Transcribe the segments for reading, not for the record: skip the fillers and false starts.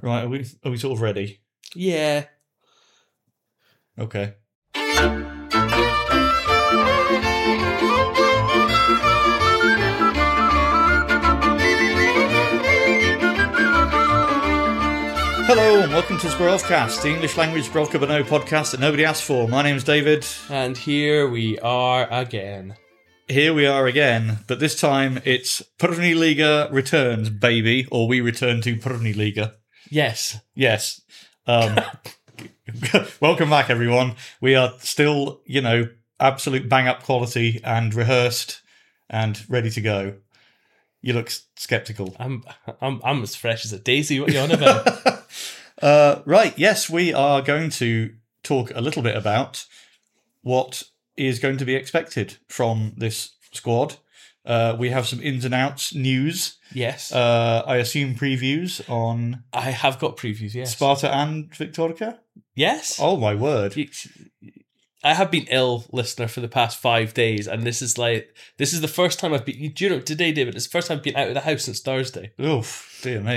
Right, are we sort of ready? Yeah. Okay. Hello and welcome to Zbrovcast, the English language Zbrovka Bano podcast that nobody asked for. My name's David. And here we are again. Here we are again, but this time it's První Liga returns, baby, or we return to První Liga. Yes. Yes. Welcome back, everyone. We are still, absolute bang-up quality and rehearsed and ready to go. You look sceptical. I'm as fresh as a daisy. What are you on about? Right, yes, we are going to talk a little bit about what is going to be expected from this squad. We have some ins and outs news. Yes. I assume previews on... I have got previews, yes. Sparta and Viktorica? Yes. Oh, my word. I have been ill, listener, for the past 5 days, and this is the first time I've been... Do you know, today, David, it's the first time I've been out of the house since Thursday. Oof, dear me.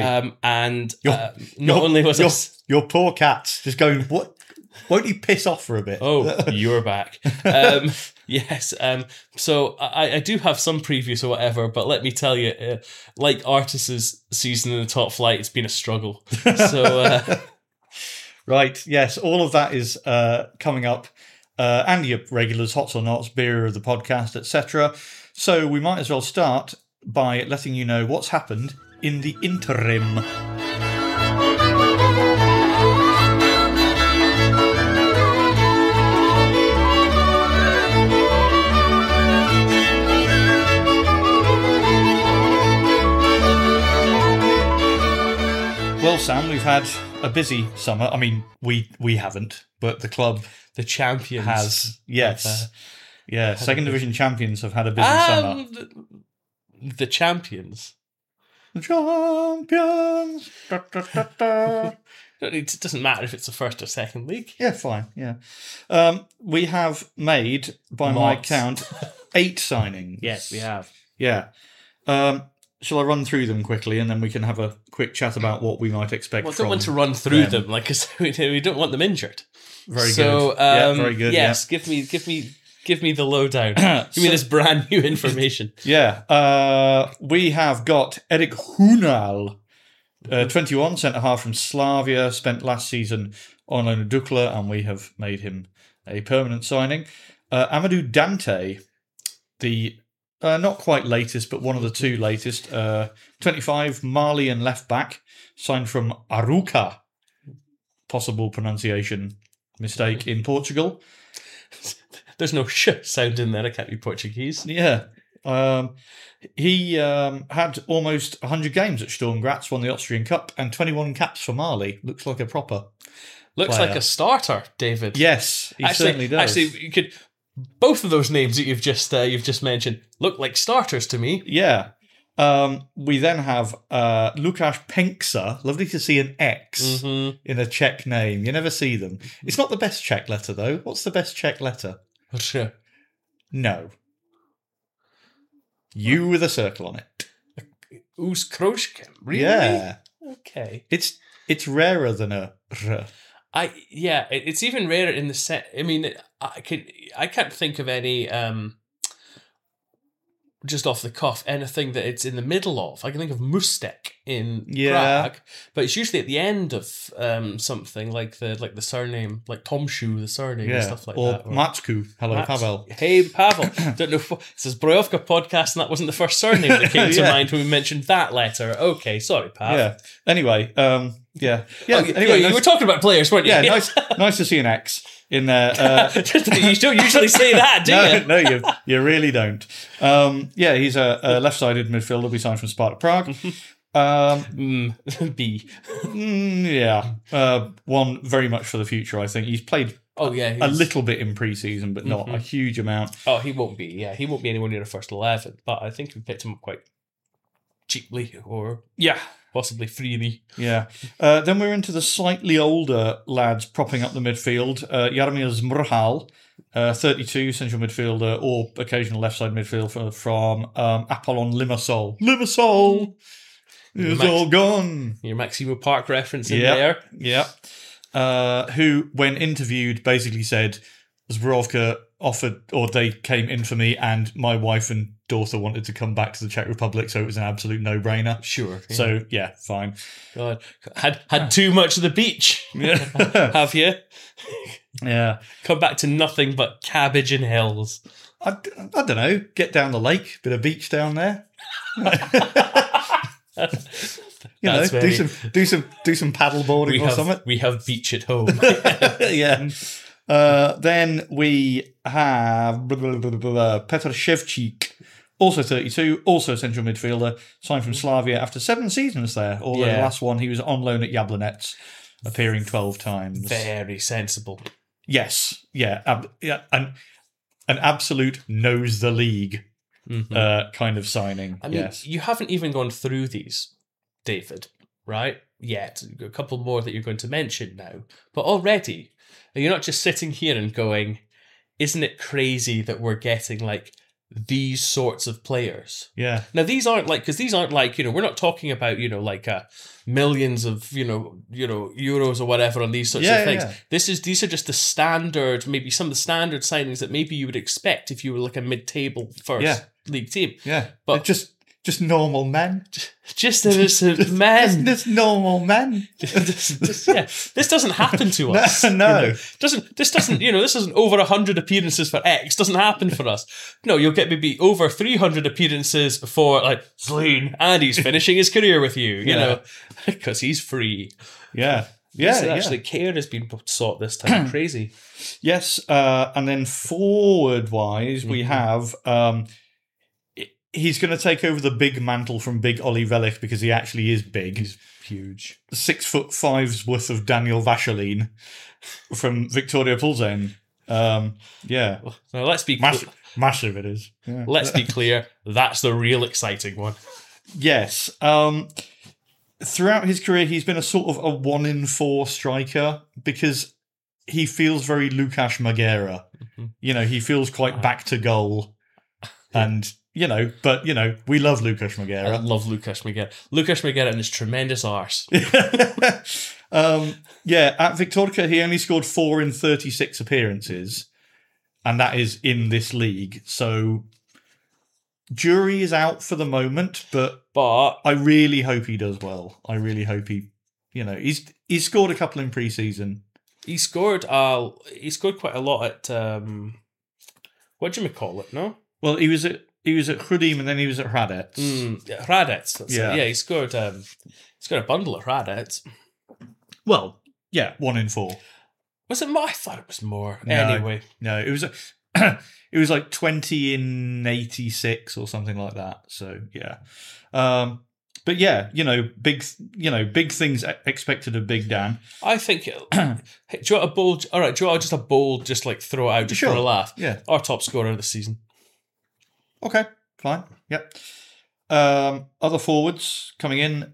Your poor cat's just going, what? Won't you piss off for a bit? Oh, you're back. Yes. So I do have some previews or whatever, but let me tell you, like Artis' season in the top flight, it's been a struggle. So, right. Yes. All of that is coming up. And your regulars, Hots or Nots, beer of the podcast, etc. So we might as well start by letting you know what's happened in the interim. Well, Sam, we've had a busy summer. I mean, we haven't, but the club... The champions has, yes. Second division champions have had a busy summer. The champions. The champions. Da, da, da, da. It doesn't matter if it's the first or second league. Yeah, fine, yeah. We have made, by my count, 8 signings. Yes, we have. Yeah. Shall I run through them quickly and then we can have a quick chat about what we might expect from I don't want to run through them, because we don't want them injured. Very good. Very good. Yes, give me the lowdown. Give me this brand new information. Yeah. We have got Erik Hunal, 21, centre-half from Slavia, spent last season on loan at Dukla, and we have made him a permanent signing. Amadou Dante, the not quite latest, but one of the 2 latest, 25, Malian left-back, signed from Arouca. Possible pronunciation mistake in Portugal. There's no sh sound in there. I can't be Portuguese. Yeah. He had almost 100 games at Sturm Graz, won the Austrian Cup, and 21 caps for Mali. Looks like a proper Looks player. Like a starter, David. Yes, he certainly does. Actually, you could... Both of those names that you've just mentioned look like starters to me. Yeah. We then have Lukáš Penksa. Lovely to see an X in a Czech name. You never see them. It's not the best Czech letter, though. What's the best Czech letter? No. U with a circle on it. Úskročkem. Really? Yeah. Okay. It's rarer than a R. It's even rarer in the set. I mean, I can't think of any just off the cuff anything that it's in the middle of. I can think of Mustek in Prague, but it's usually at the end of something like the surname, like Tomshu, the surname and stuff like that. Or Matsku. Hello, Pavel. Hey, Pavel. Don't know. This is Zbrojovka podcast, and that wasn't the first surname that came to mind when we mentioned that letter. Okay, sorry, Pavel. Yeah. Anyway, Yeah. Anyway, you were talking about players, weren't you? Yeah, nice to see an X in there. You don't usually say that, do you? No, you really don't. He's a left-sided midfielder. We signed from Sparta Prague. B. One very much for the future, I think. He's played a little bit in pre-season, but not a huge amount. Oh, he won't be. Yeah, he won't be anywhere near the first 11, but I think we picked him up quite cheaply or possibly freely. Yeah. Then we're into the slightly older lads propping up the midfield. Jaromír Zmrhal, 32, central midfielder or occasional left side midfielder from Apollon Limassol. Limassol! It's all gone. Your Maximo Park reference in there. Yeah. Who, when interviewed, basically said Zbrojovka offered, or they came in for me, and my wife and daughter wanted to come back to the Czech Republic, so it was an absolute no-brainer. Sure. Yeah. So, yeah, fine. God. Had too much of the beach. Have you? Yeah. Come back to nothing but cabbage and hills. I don't know. Get down the lake, bit of beach down there. Do some paddle boarding or something. We have beach at home. Yeah. Then we have Petr Shevchik, also 32, also central midfielder, signed from Slavia after 7 seasons there. Although the last one he was on loan at Jablonec, appearing 12 times. Very sensible. Yes, yeah, an absolute knows the league kind of signing. I mean, you haven't even gone through these, David, right? Yet. A couple more that you're going to mention now. But already, you're not just sitting here and going, isn't it crazy that we're getting like these sorts of players? Yeah. Now these aren't like, because these aren't like, we're not talking about, like millions of, euros or whatever on these sorts of things. Yeah. These are just the standard, maybe some of the standard signings that maybe you would expect if you were like a mid-table first league team. Yeah. But just normal men. Just innocent men. Just normal men. This doesn't happen to us. No. This isn't over 100 appearances for X. Doesn't happen for us. No, you'll get maybe over 300 appearances for like Zlín, and he's finishing his career with you, because he's free. Yeah. Actually, care has been sought this time. Crazy. Yes. And then forward-wise, we have... he's going to take over the big mantle from Big Oli Velich because he actually is big. He's huge. 6'5" worth of Daniel Vachelin from Victoria Plzeň. Yeah. Now let's be massive it is. Yeah. Let's be clear. That's the real exciting one. Yes. Throughout his career, he's been a sort of a 1-in-4 striker because he feels very Lukáš Magera. Mm-hmm. He feels quite back to goal. And... but we love Lukáš Magera. I love Lukáš Magera. Lukáš Magera and his tremendous arse. At Viktorka, he only scored 4 in 36 appearances, and that is in this league. So, jury is out for the moment, but I really hope he does well. I really hope he's scored a couple in pre-season. He scored quite a lot at what do you call it? No, well, he was at Chrudim and then he was at Hradec. Hradec. He scored a bundle at Hradec. Well, 1 in 4. Was it more? I thought it was more. Anyway. No, it was like 20 in 86 or something like that. So, yeah. But yeah, big things expected of Big Dan. I think. Hey, do you want a bold? All right, do you want just a bold? Just like throw it out just for a laugh. Yeah, our top scorer of the season. Okay, fine. Yep. Other forwards coming in.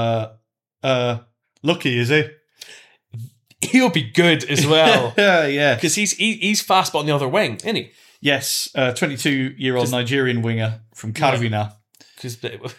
Lucky, is he? He'll be good as well. Yeah. Because he's fast, but on the other wing, isn't he? Yes, 22-year-old Nigerian winger from Karvina. Because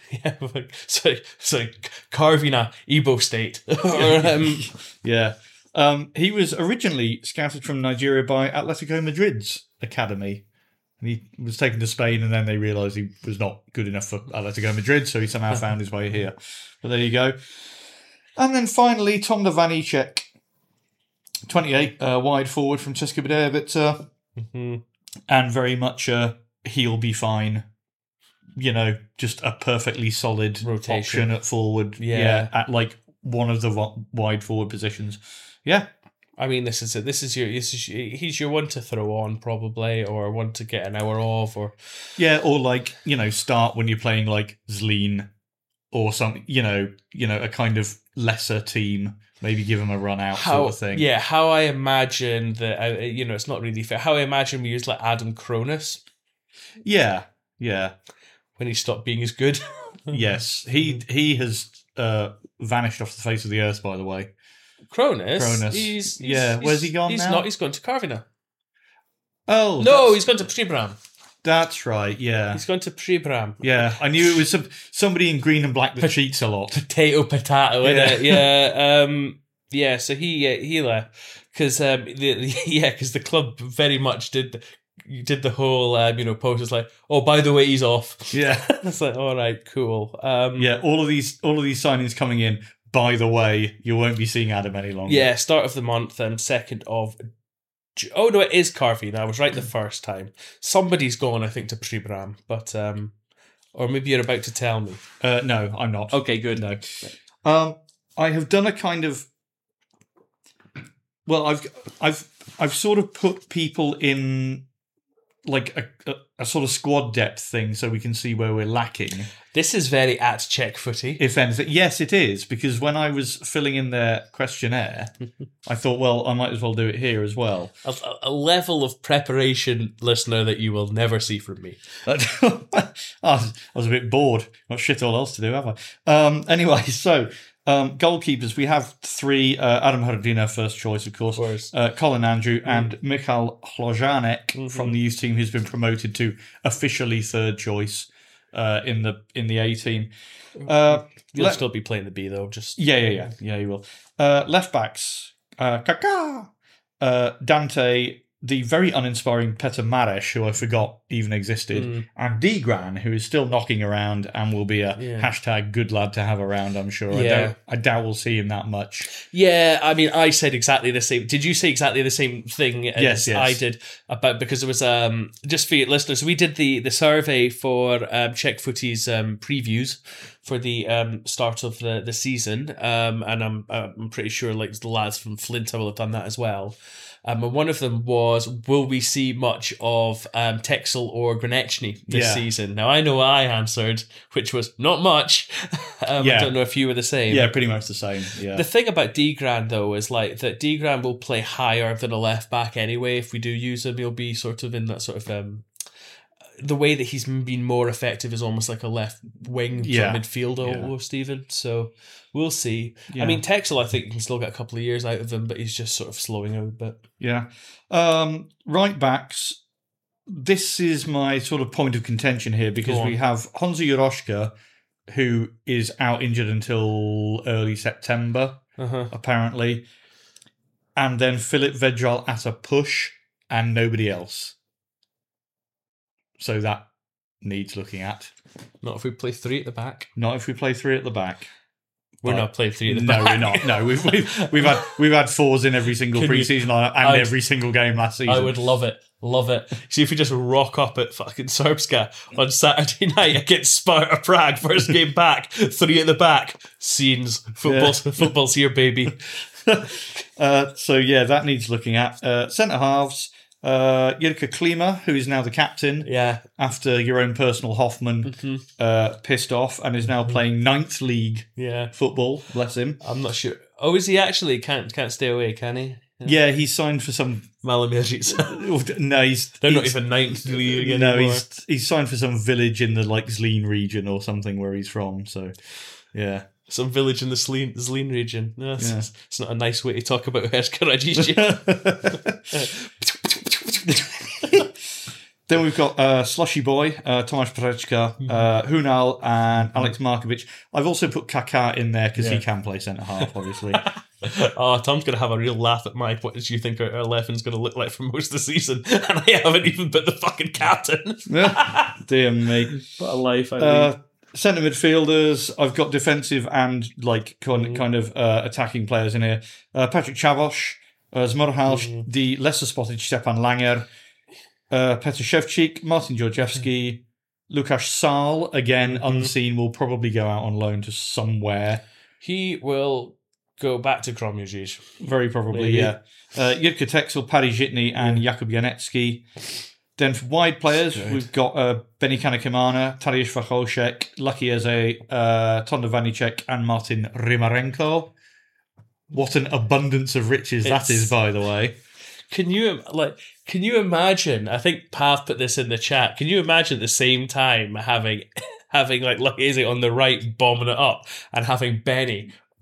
so Karvina, Igbo State. Yeah. He was originally scouted from Nigeria by Atletico Madrid's academy. And he was taken to Spain, and then they realised he was not good enough for Atletico Madrid, so he somehow found his way here. But there you go. And then finally, Tom Vanicek, 28, wide forward from Česká Budějovice. Mm-hmm. And very much he'll be fine. Just a perfectly solid rotation option at forward. Yeah, at like one of the wide forward positions. Yeah. I mean, he's your one to throw on probably, or one to get an hour off, or like start when you're playing like Zlín or something. A kind of lesser team. Maybe give him a run out sort of thing. Yeah, how I imagine that. It's not really fair. How I imagine we use like Adam Kronis. Yeah. When he stopped being as good. Yes, he has vanished off the face of the earth. By the way. Kronis. Where's he gone now? He's gone to Karvina. Oh no, he's gone to Příbram. That's right, yeah. He's gone to Pribram. Yeah, I knew it was somebody in green and black that cheats a lot. Potato, innit? Yeah. Yeah, so he left. Because the club very much did the whole, post. It's like, oh, by the way, he's off. Yeah. It's like, all right, cool. Yeah, all of these signings coming in. By the way, you won't be seeing Adam any longer. Yeah, start of the month, 2nd of... Oh, no, it is Carvey now. I was right the first time. Somebody's gone, I think, to Pribram, but... or maybe you're about to tell me. No, I'm not. Okay, good. No. I have done a kind of... Well, I've sort of put people in like a sort of squad depth thing so we can see where we're lacking. This is very at check footy. If anything. Yes, it is, because when I was filling in their questionnaire, I thought, well, I might as well do it here as well. A level of preparation, listener, that you will never see from me. I was a bit bored. Got shit all else to do, have I? Anyway, so... goalkeepers, we have 3. Adam Hrdina, first choice, of course. Colin Andrew and Michal Hložánek from the youth team, who's been promoted to officially third choice in the A team. You'll still be playing the B though. Just yeah, you will. Left backs, Kaká, Dante, the very uninspiring Petr Mareš, who I forgot even existed, and Degran, who is still knocking around and will be a hashtag good lad to have around, I'm sure. Yeah. I doubt we'll see him that much. Yeah, I mean, I said exactly the same. Did you say exactly the same thing as yes. I did? Because it was, just for your listeners, we did the survey for Czech Footy's previews for the start of the season, and I'm pretty sure like the lads from Flint will have done that as well. And one of them was, will we see much of Texel or Granečny this season? Now, I know I answered, which was not much. I don't know if you were the same. Yeah, pretty much the same. Yeah. The thing about Degran, though, is like that Degran will play higher than a left back anyway. If we do use him, he'll be sort of in that sort of... the way that he's been more effective is almost like a left wing midfielder almost even. So we'll see. Yeah. I mean, Texel, I think you can still get a couple of years out of him, but he's just sort of slowing out a bit. Yeah. Right backs. This is my sort of point of contention here because we have Honza Juroška, who is out injured until early September, apparently. And then Filip Vedral at a push and nobody else. So that needs looking at. Not if we play 3 at the back. Not if we play 3 at the back. We're not playing 3 at the back. No, we're not. No, we've had 4s in every single preseason and every single game last season. I would love it. Love it. See if we just rock up at fucking Serbska on Saturday night against Sparta Prague, first game back, 3 at the back. Scenes. Football's here, baby. So yeah, that needs looking at. Centre halves. Jirka Klima, who is now the captain, after your own personal Hoffman pissed off and is now playing 9th league football. Bless him. I'm not sure. Oh, is he actually? Can't stay away, can he? Yeah, he's signed for some Malomirjic. No, they're not even 9th league anymore. No, he's signed for some village in the like Zlín region or something where he's from. So, yeah. Some village in the Zlín region. No, it's not a nice way to talk about Herska Radice. Then we've got Slushy Boy, Tomáš Prečka, Hunal, and Alex Markovic. I've also put Kaká in there because he can play centre half, obviously. Tom's going to have a real laugh at what did you think our 11's going to look like for most of the season? And I haven't even put the fucking captain. Dear me. What a life I lead. Centre midfielders, I've got defensive and like kind of attacking players in here. Patrick Čávoš, Zmorhalš, the lesser spotted Stepan Langer, Petr Ševčík, Martin Georgievski, Lukáš Sál, again unseen, will probably go out on loan to somewhere. He will go back to Kroměříž. Very probably, yeah. Jirka Texel, Paddy Žitný, and Jakub Janecki. Then for wide players, we've got Benny Kanakimana, Tadeusz Wachowczyk, Lucky Eze, Tonda Vanicek, and Martin Rimarenko. What an abundance of riches that is, by the way. Can you imagine? I think Pav put this in the chat. Can you imagine at the same time having like Lucky Eze on the right bombing it up and having Benny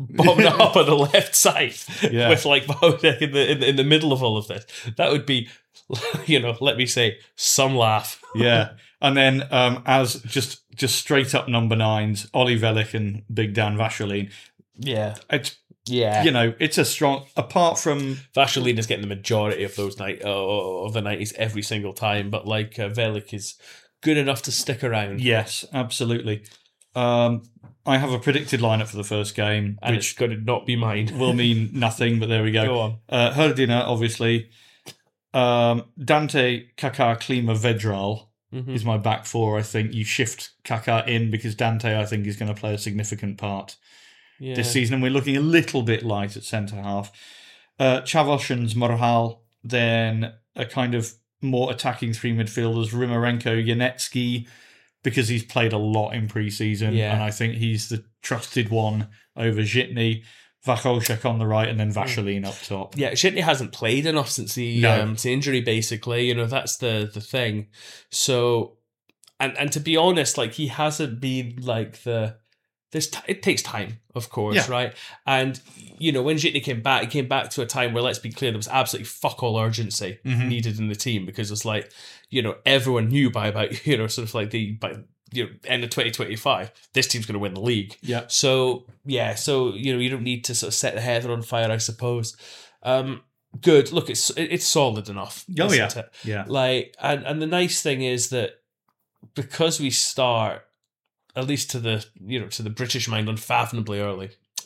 bombing it up on the left side with like Wałek in the middle of all of this. That would be, let me say, some laugh. Yeah. And then as just straight up number 9s, Ollie Velik and Big Dan Vaseline. Yeah. It's a strong, apart from Vaseline is getting the majority of those of the 90s every single time, but like Velik is good enough to stick around. Yes, absolutely. I have a predicted lineup for the first game, and which it's going to not be mine. Will mean nothing, but there we go. Go on. Herdina, obviously. Dante, Kaká, Klima, Vedral is my back four. I think you shift Kaká in because Dante, I think, is going to play a significant part this season, and we're looking a little bit light at centre-half. Čavuš and Zmrhal, then a kind of more attacking three midfielders, Rimarenko, Janetsky, because he's played a lot in pre-season, and I think he's the trusted one over Žitný. Vachošek on the right, and then Vaseline up top. Yeah, Žitný hasn't played enough since the injury, basically. That's the thing. So, and to be honest, like, he hasn't been like it takes time, of course, right? And, when Žitný came back, he came back to a time where, let's be clear, there was absolutely fuck all urgency needed in the team, because it's like, everyone knew by about, sort of like end of 2025, this team's going to win the league. Yeah. So, you don't need to sort of set the heather on fire, I suppose. Good. Look, it's solid enough. Oh, yeah. It? Yeah. Like, and the nice thing is that because we start, at least to the British mind, unfathomably early,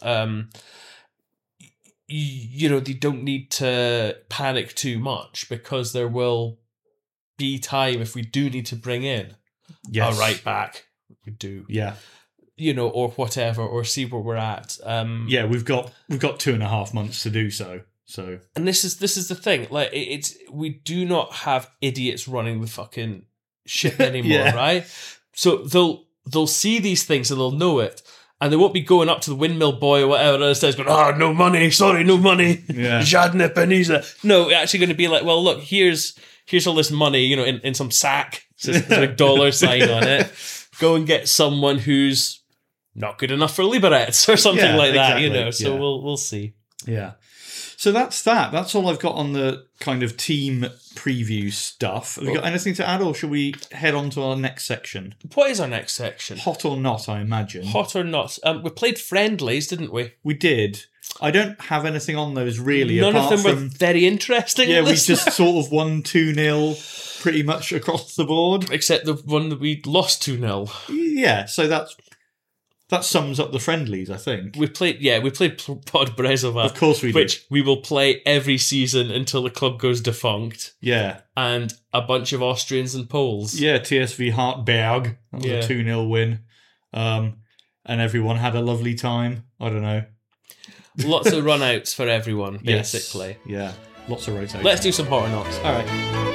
they don't need to panic too much, because there will be time if we do need to bring in a right back. We do. Yeah. Or whatever, or see where we're at. We've got 2.5 months to do so. So, and this is the thing. Like, we do not have idiots running the fucking ship anymore, right? So they'll see these things and they'll know it, and they won't be going up to the windmill boy or whatever it is, going, no money, sorry, no money. Yeah. Žádné peníze. No, we're actually going to be like, well, look, here's all this money, in some sack. There's a dollar sign on it. Go and get someone who's not good enough for Liberec or something like that, exactly. So we'll see. Yeah. So that's that. That's all I've got on the kind of team preview stuff. Have we got anything to add, or should we head on to our next section? What is our next section? Hot or not, I imagine. Hot or not. We played friendlies, didn't we? We did. I don't have anything on those really. None of them were very interesting. Yeah, we just sort of won 2-0 pretty much across the board. Except the one that we lost 2-0. Yeah, so that sums up the friendlies, I think. We played Pod Brezova. Of course we did. Which we will play every season until the club goes defunct. Yeah. And a bunch of Austrians and Poles. Yeah, TSV Hartberg. That was a 2-0 win. And everyone had a lovely time. I don't know. Lots of run-outs for everyone, basically. Yes. Yeah, lots of rotations. Let's do some hot or nots. All right.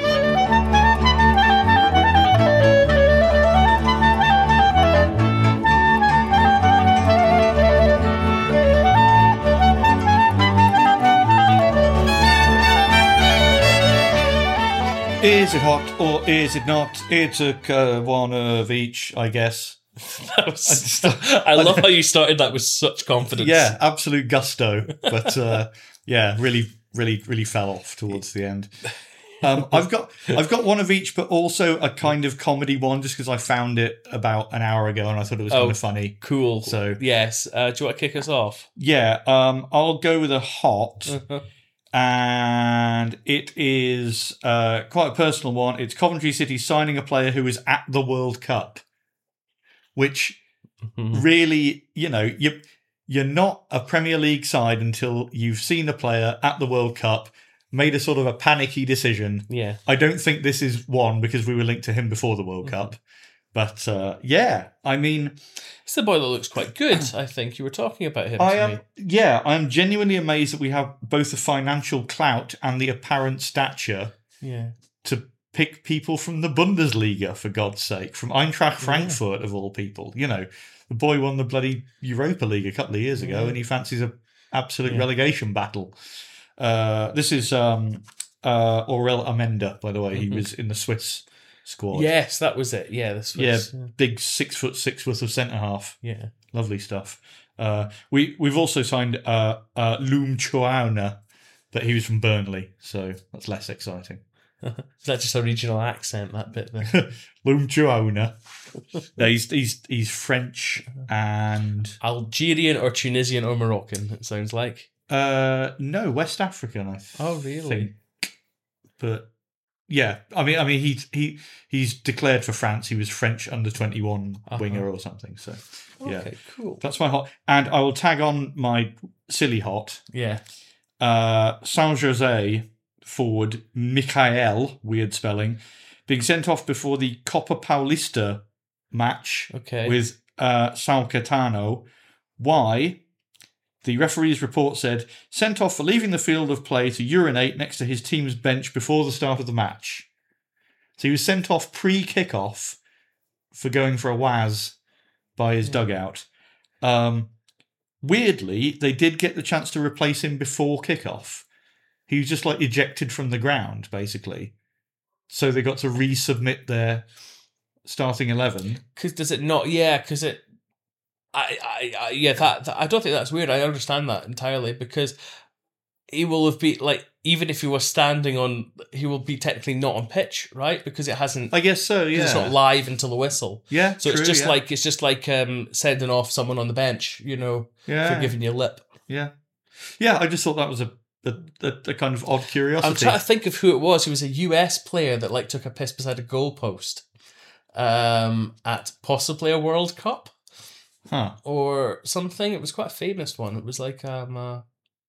Is it hot or is it not? It's a one of each, I guess. I love how you started that with such confidence. Yeah, absolute gusto. But really, really, really fell off towards the end. I've got one of each, but also a kind of comedy one, just because I found it about an hour ago and I thought it was kind of funny. Cool. So yes, do you want to kick us off? Yeah, I'll go with a hot. And it is quite a personal one. It's Coventry City signing a player who is at the World Cup, which really, you're not a Premier League side until you've seen a player at the World Cup, made a sort of a panicky decision. Yeah. I don't think this is one, because we were linked to him before the World Cup. But I mean, it's the boy that looks quite good. I think you were talking about him. I am genuinely amazed that we have both the financial clout and the apparent stature to pick people from the Bundesliga, for God's sake, from Eintracht Frankfurt of all people. The boy won the bloody Europa League a couple of years ago, and he fancies an absolute relegation battle. This is Aurel Amenda, by the way. He was in the Swiss squad. Yes, that was it. Yeah, the Swiss. Big 6'6" worth of centre half. Yeah, lovely stuff. We've also signed Loom Chuauna, but he was from Burnley, so that's less exciting. Is that just a regional accent, that bit there? Loom Chuauna. No, he's French and Algerian or Tunisian or Moroccan, it sounds like. No, West African, I think. Oh, really? But yeah, I mean, he's declared for France. He was French under-21 winger or something. So yeah, okay, cool. That's my hot, and I will tag on my silly hot. Yeah, San Jose forward Michael, weird spelling, being sent off before the Copa Paulista match with São Caetano. Why? The referee's report said, sent off for leaving the field of play to urinate next to his team's bench before the start of the match. So he was sent off pre-kickoff for going for a waz by his dugout. Weirdly, they did get the chance to replace him before kickoff. He was just like ejected from the ground, basically. So they got to resubmit their starting 11. Because does it not? Yeah, because it. That I don't think that's weird. I understand that entirely because he will have been like, even if he was standing on, he will be technically not on pitch, right? Because it hasn't. I guess so. Yeah, it's not live until the whistle. Yeah, so true, it's just like sending off someone on the bench, for giving you lip. Yeah, yeah. I just thought that was a kind of odd curiosity. I'm trying to think of who it was. He was a US player that like took a piss beside a goalpost at possibly a World Cup. Huh. Or something. It was quite a famous one. It was like I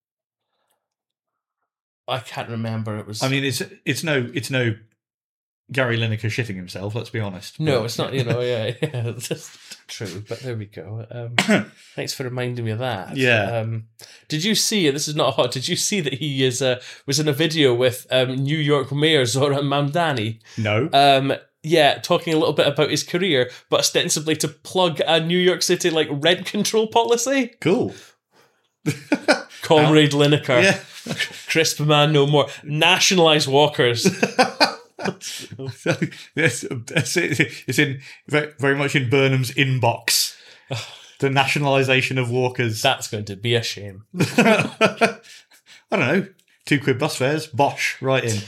can't remember. It was. I mean, it's no Gary Lineker shitting himself. Let's be honest. No, it's not. Yeah, that's true. But there we go. Thanks for reminding me of that. Yeah. Did you see? This is not hot. Did you see that he was in a video with New York Mayor Zoran Mamdani? No. Yeah, talking a little bit about his career, but ostensibly to plug a New York City like rent control policy. Cool. Comrade Lineker. Yeah. Crisp man no more. Nationalise walkers. It's in very much in Burnham's inbox. The nationalisation of walkers. That's going to be a shame. I don't know. £2 bus fares. Bosh. Right in.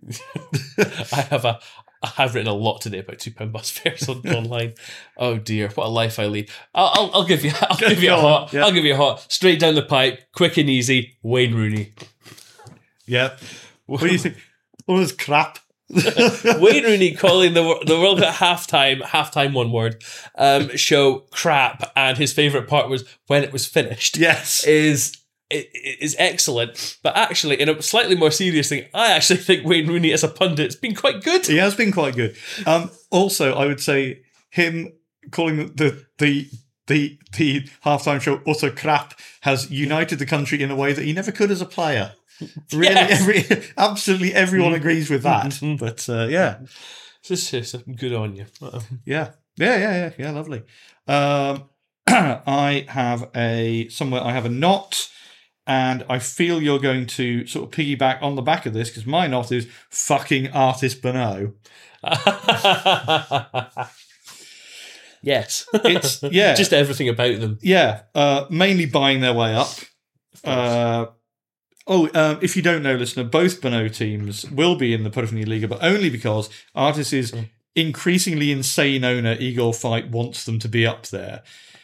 I've written a lot today about £2 bus fares online. Oh dear, what a life I lead. I'll give you a hot. Yeah. I'll give you a hot. Straight down the pipe, quick and easy. Wayne Rooney. Yeah. What do you think? All this crap. Wayne Rooney calling the World Cup halftime one word show crap, and his favourite part was when it was finished. Yes, is excellent, but actually, in a slightly more serious thing, I actually think Wayne Rooney as a pundit has been quite good. He has been quite good. Also, I would say him calling the halftime show crap has united the country in a way that he never could as a player. Really, yes. Absolutely everyone agrees with that. But yeah, just good on you. Yeah, lovely. I have a knot. And I feel you're going to sort of piggyback on the back of this because my knot is fucking Artis Bono. Yes. It's just everything about them. Yeah. Mainly buying their way up. If you don't know, listener, both Bono teams will be in the První Liga, but only because Artis' increasingly insane owner, Igor Fight, wants them to be up there.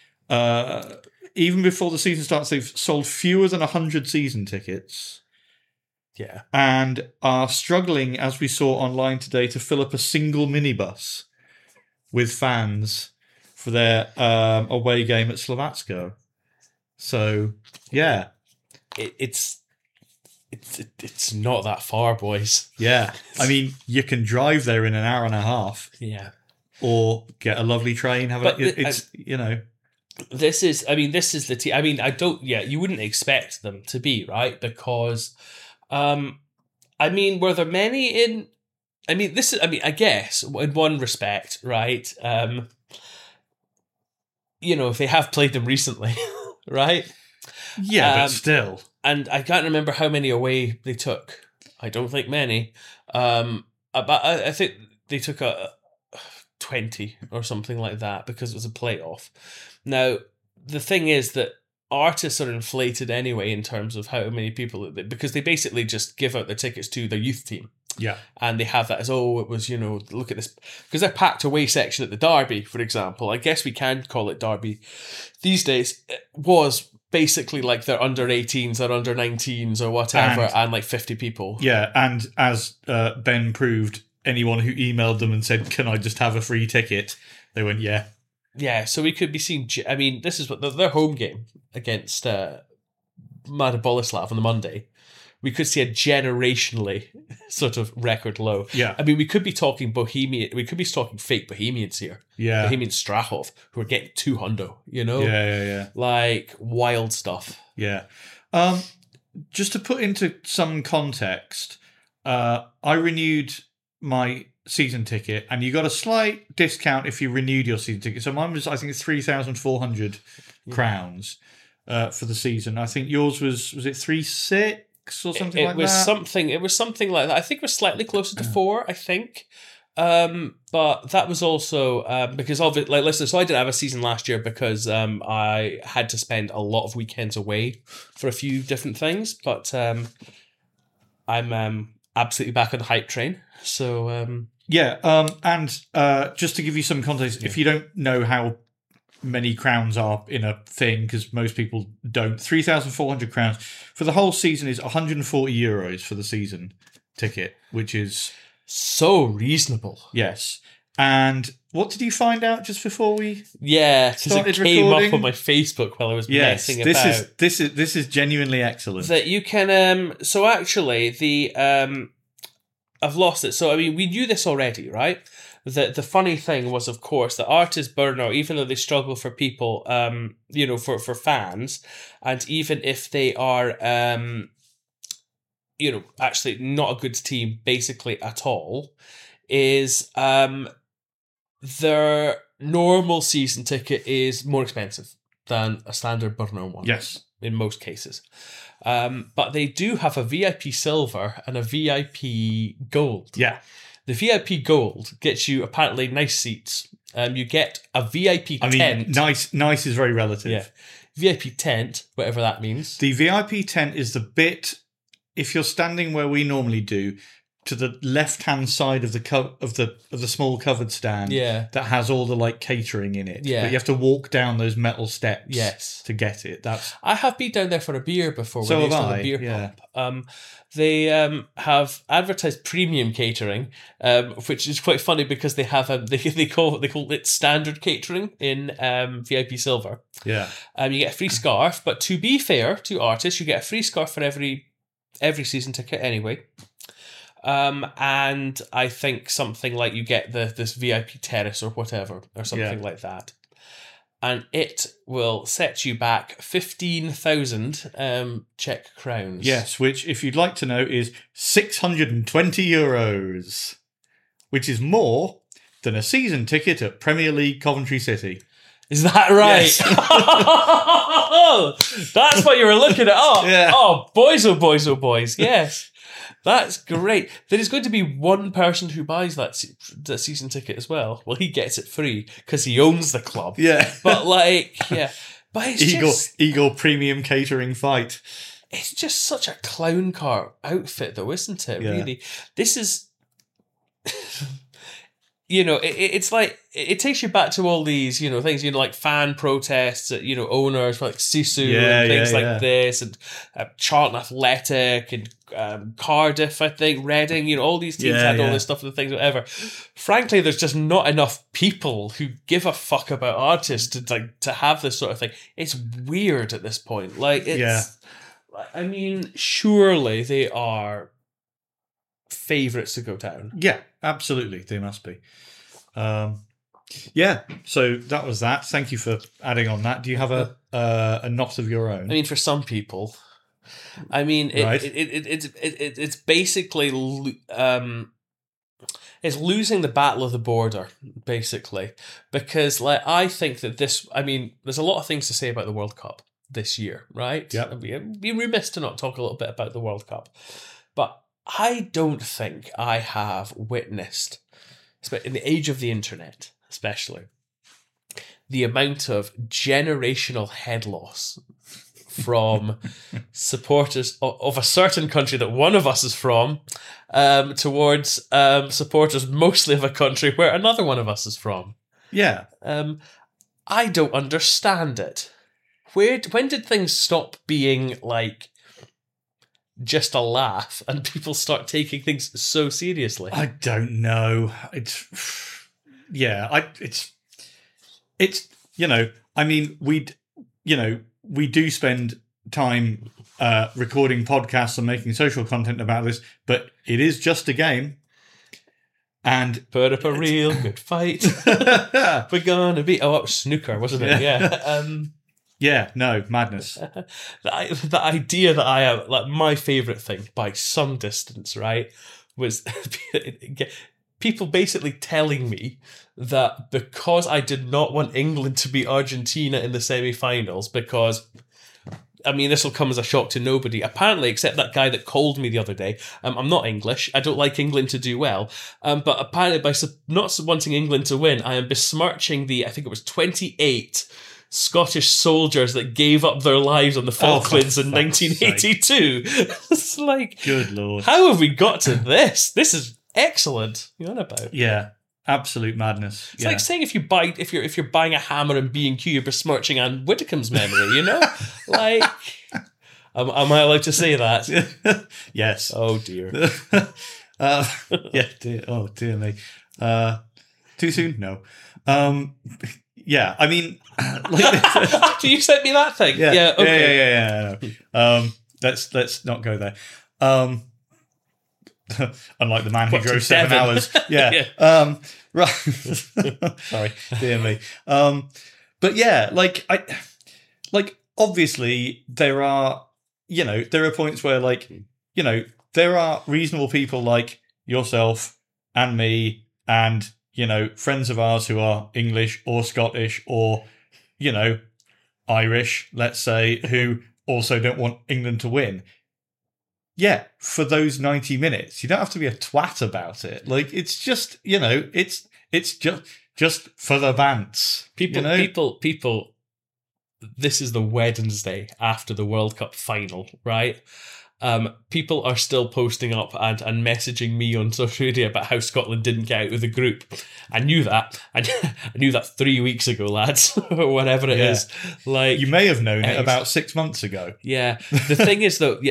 Even before the season starts, they've sold fewer than 100 season tickets. Yeah. And are struggling, as we saw online today, to fill up a single minibus with fans for their away game at Slovatsko. So, yeah. It's not that far, boys. Yeah. I mean, you can drive there in an hour and a half. Yeah. Or get a lovely train. This is the team. I mean, you wouldn't expect them to be, right? Because, were there many in, I guess, in one respect, right? If they have played them recently, right? Yeah, but still. And I can't remember how many away they took. I don't think many. But I think they took 20 or something like that because it was a playoff. Now, the thing is that artists are inflated anyway in terms of how many people, because they basically just give out their tickets to their youth team. Yeah. And they have that as, it was, look at this. Because they're packed away section at the Derby, for example. I guess we can call it Derby these days. It was basically like they're under 18s, they're under 19s or whatever, and like 50 people. Yeah, and as Ben proved, anyone who emailed them and said, "Can I just have a free ticket?" they went, "Yeah." Yeah, so we could be seeing... I mean, this is what their home game against Mladá Boleslav on the Monday. We could see a generationally sort of record low. Yeah. I mean, we could be talking Bohemian... We could be talking fake Bohemians here. Yeah. Bohemian Strahov, who are getting 200, Yeah. Like, wild stuff. Yeah. Just to put into some context, I renewed my season ticket, and you got a slight discount if you renewed your season ticket. So mine was, I think, 3,400 crowns for the season. I think yours was it 3,600 or something like that? It was something like that. I think it was slightly closer to 4, I think. But that was also because of it. Like, listen, so I didn't have a season last year because I had to spend a lot of weekends away for a few different things. But I'm absolutely back on the hype train. So and just to give you some context, if you don't know how many crowns are in a thing, because most people don't, 3,400 crowns for the whole season is 140 euros for the season ticket, which is so reasonable. Yes. And what did you find out just before we because it came recording? up on my Facebook while I was messing about. This is genuinely excellent. That you can so actually the I've lost it. So I mean, we knew this already, right? The funny thing was, of course, that Artist Brno, even though they struggle for people, for fans, and even if they are, actually not a good team, basically at all, is their normal season ticket is more expensive than a standard Brno one. Yes. In most cases. But they do have a VIP Silver and a VIP Gold. Yeah. The VIP Gold gets you apparently nice seats. You get a VIP tent. Nice is very relative. Yeah. VIP tent, whatever that means. The VIP tent is the bit, if you're standing where we normally do, to the left-hand side of the small covered stand, that has all the like catering in it. Yeah. But you have to walk down those metal steps, to get it. I have been down there for a beer before. So when have I. Used to have a beer pub. They have advertised premium catering, which is quite funny because they have they call it standard catering in VIP Silver. Yeah. You get a free scarf, but to be fair to artists, you get a free scarf for every season ticket anyway. And I think something like you get this VIP terrace or whatever, or something like that. And it will set you back 15,000 Czech crowns. Yes, which, if you'd like to know, is 620 euros, which is more than a season ticket at Premier League Coventry City. Is that right? Yes. That's what you were looking at. Oh, yeah. Oh, boys, oh, boys, oh, boys. Yes. That's great. There is going to be one person who buys that season ticket as well. Well, he gets it free because he owns the club. Yeah. But But it's Eagle Premium Catering Fight. It's just such a clown car outfit, though, isn't it? Yeah. Really. This is... it's like, it takes you back to all these, things, like fan protests at, owners like Sisu and things like this, and Charlton Athletic and Cardiff, I think, Reading, all these teams had all this stuff and things, whatever. Frankly, there's just not enough people who give a fuck about artists to have this sort of thing. It's weird at this point. I mean, surely they are favourites to go down. Yeah, absolutely. They must be. So that was that. Thank you for adding on that. Do you have a knot of your own? I mean, for some people, it's basically it's losing the battle of the border, basically, because I think that there's a lot of things to say about the World Cup this year, right? Yeah. I'd be remiss to not talk a little bit about the World Cup, but I don't think I have witnessed, in the age of the internet especially, the amount of generational head loss from supporters of a certain country that one of us is from, towards supporters mostly of a country where another one of us is from. Yeah. I don't understand it. When did things stop being like just a laugh and people start taking things so seriously? I don't know. It's I mean, we do spend time recording podcasts and making social content about this, but it is just a game. And put up a real good fight. We're gonna be snooker, wasn't it? Yeah. No, madness. The idea that I am like my favorite thing by some distance, right, was people basically telling me that because I did not want England to beat Argentina in the semi-finals, because I mean, this will come as a shock to nobody, apparently, except that guy that called me the other day. I'm not English. I don't like England to do well. But apparently, by not wanting England to win, I am besmirching I think it was 28 Scottish soldiers that gave up their lives on the Falklands in 1982. It's like, good Lord. How have we got to this? This is excellent. You're on about. Yeah. Absolute madness. It's like saying if you're buying a hammer in B&Q, you're besmirching Anne Widdecombe's memory, you know? Like, am I allowed to say that? Yes. Oh dear. Yeah. Dear. Oh dear me. Too soon? No. Yeah. I mean, after you sent me that thing. Yeah. Okay. Yeah. Let's not go there. Unlike the man who drove 7 hours. Yeah. Yeah. Right. Sorry. Dear me. But yeah, obviously there are points where there are reasonable people like yourself and me and, friends of ours who are English or Scottish or, Irish, let's say, who also don't want England to win. Yeah, for those 90 minutes, you don't have to be a twat about it. Like, it's just, it's just for the bants. People. This is the Wednesday after the World Cup final, right? People are still posting up and messaging me on social media about how Scotland didn't get out of the group. I knew that. I knew that 3 weeks ago, lads, or whatever it is. Like, you may have known it about 6 months ago. Yeah. The thing is, though,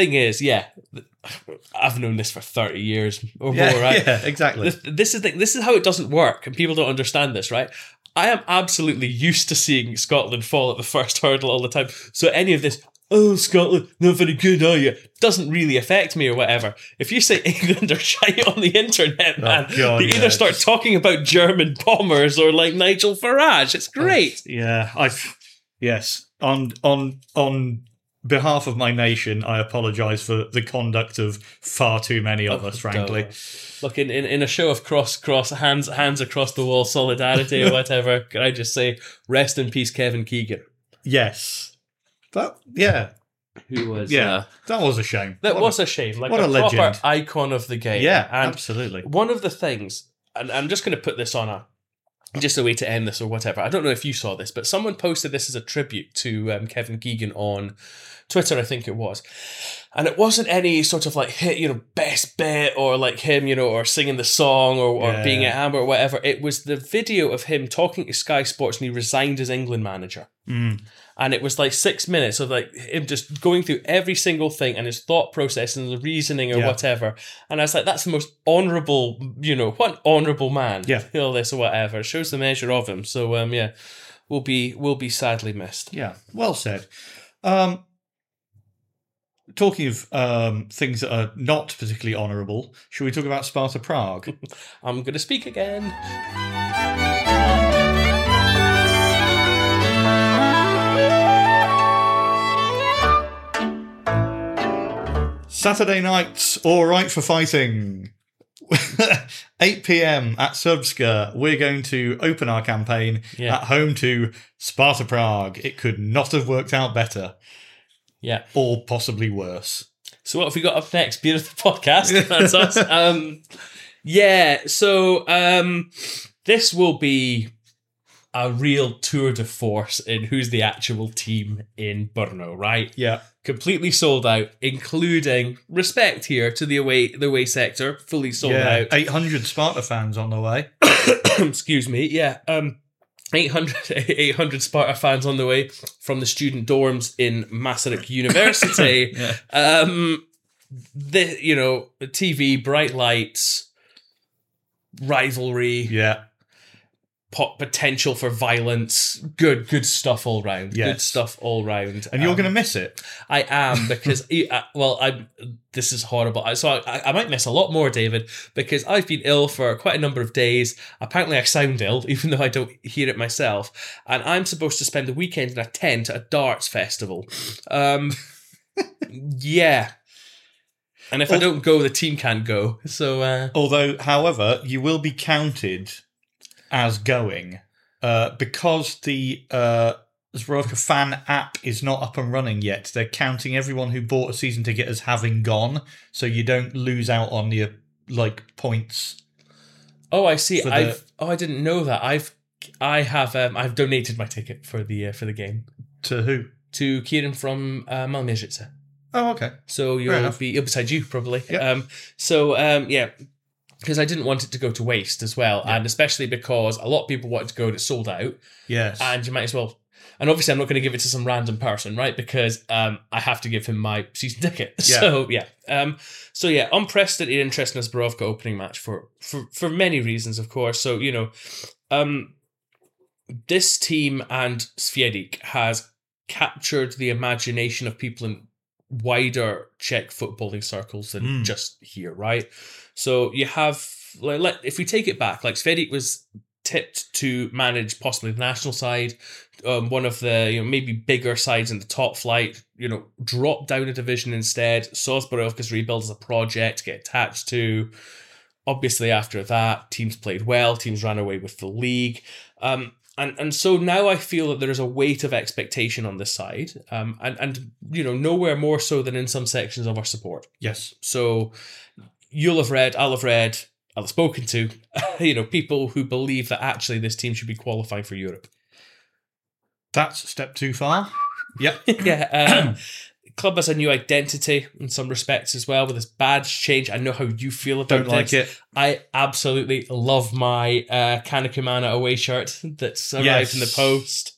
I've known this for 30 years or more, right? Yeah, exactly. This is how it doesn't work, and people don't understand this, right? I am absolutely used to seeing Scotland fall at the first hurdle all the time. So any of this, Scotland, not very good, are you? Doesn't really affect me or whatever. If you say England are shite on the internet, man, you either start talking about German bombers or like Nigel Farage. It's great. Yes. On behalf of my nation, I apologise for the conduct of far too many of us, frankly. Look, in a show of cross hands across the wall solidarity or whatever, can I just say, rest in peace, Kevin Keegan. Yes. That was a shame. That was a shame. Like, what a proper legend. icon of the game. Yeah, and absolutely. One of the things, and I'm just going to put this on just a way to end this or whatever. I don't know if you saw this, but someone posted this as a tribute to Kevin Keegan on Twitter, I think it was. And it wasn't any sort of like hit, best bet or like him, or singing the song or being at Amber or whatever. It was the video of him talking to Sky Sports and he resigned as England manager. And it was like 6 minutes of like him just going through every single thing and his thought process and the reasoning or whatever. And I was like, that's the most honourable, what an honourable man. Yeah. All this or whatever. It shows the measure of him. So will be sadly missed. Yeah. Well said. Talking of things that are not particularly honourable, should we talk about Sparta Prague? I'm going to speak again. Saturday nights, all right for fighting. 8 p.m. at Srbska, we're going to open our campaign at home to Sparta Prague. It could not have worked out better. Yeah. Or possibly worse. So what have we got up next? Beer of the podcast. That's us. So this will be a real tour de force in who's the actual team in Brno, right? Yeah. Completely sold out, including respect here to the away sector, fully sold out. 800 Sparta fans on the way. Excuse me, yeah. 800 Sparta fans on the way from the student dorms in Masaryk University. The TV, bright lights, rivalry, potential for violence, good stuff all round. Yes. Good stuff all round. And you're going to miss it. I am, because this is horrible. So I might miss a lot more, David, because I've been ill for quite a number of days. Apparently I sound ill, even though I don't hear it myself. And I'm supposed to spend the weekend in a tent at a darts festival. Yeah. And if I don't go, the team can't go. So, however, you will be counted as going because the Zbrojovka fan app is not up and running yet. They're counting everyone who bought a season ticket as having gone, so you don't lose out on the points. Oh, I see. I didn't know that. I've donated my ticket for the game. To who? To Kieran from Malmöjice. Oh, okay. So you'll be beside you probably. Yep. Because I didn't want it to go to waste as well, and especially because a lot of people wanted to go and it sold out. Yes. And you might as well. And obviously, I'm not going to give it to some random person, right? Because I have to give him my season ticket. Yeah. So unprecedented interest in a Zbrojovka opening match for many reasons, of course. So this team and Swiatek has captured the imagination of people in wider Czech footballing circles than just here, right? So you have, if we take it back, Swiatek was tipped to manage possibly the national side, one of the maybe bigger sides in the top flight, drop down a division instead. Saw Zbrojovka's rebuild as a project, get attached to. Obviously after that, teams played well, teams ran away with the league. And so now I feel that there is a weight of expectation on this side, and nowhere more so than in some sections of our support. Yes. So you'll have read, I'll have spoken to, people who believe that actually this team should be qualifying for Europe. That's a step too far. Yep. Yeah. Club has a new identity in some respects as well with this badge change. I know how you feel about Don't like it. I absolutely love my Kanakumana away shirt that's arrived in the post.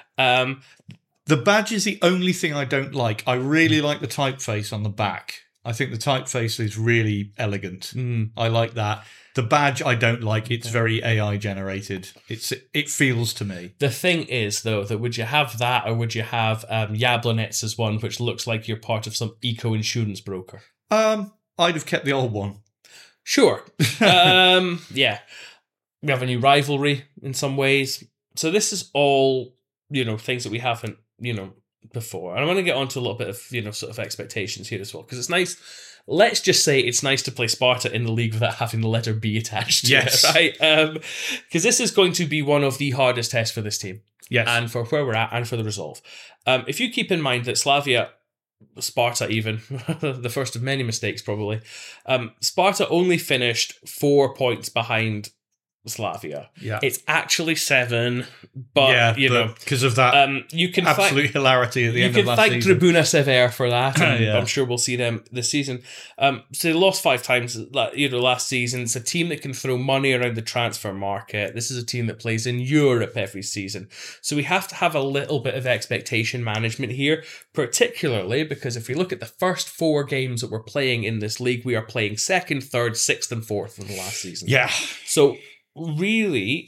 The badge is the only thing I don't like. I really like the typeface on the back. I think the typeface is really elegant. I like that. The badge I don't like. It's very AI generated. It feels to me. The thing is, though, that would you have that or would you have Jablonec's one, which looks like you're part of some eco-insurance broker? I'd have kept the old one. Sure. Yeah. We have a new rivalry in some ways. So this is all, things that we haven't, before. And I want to get on to a little bit of, sort of expectations here as well, because it's nice. Let's just say it's nice to play Sparta in the league without having the letter B attached to it, right? Because this is going to be one of the hardest tests for this team. Yes. And for where we're at and for the resolve. If you keep in mind that Sparta even, the first of many mistakes probably, Sparta only finished 4 points behind Slavia. Yeah. It's actually 7, but because of that you can absolute hilarity at the end of last season. You can thank Tribuna Sever for that, and I'm sure we'll see them this season. So they lost 5 times last season. It's a team that can throw money around the transfer market. This is a team that plays in Europe every season. So we have to have a little bit of expectation management here, particularly because if we look at the first 4 games that we're playing in this league, we are playing 2nd, 3rd, 6th and 4th in the last season. Yeah. So really,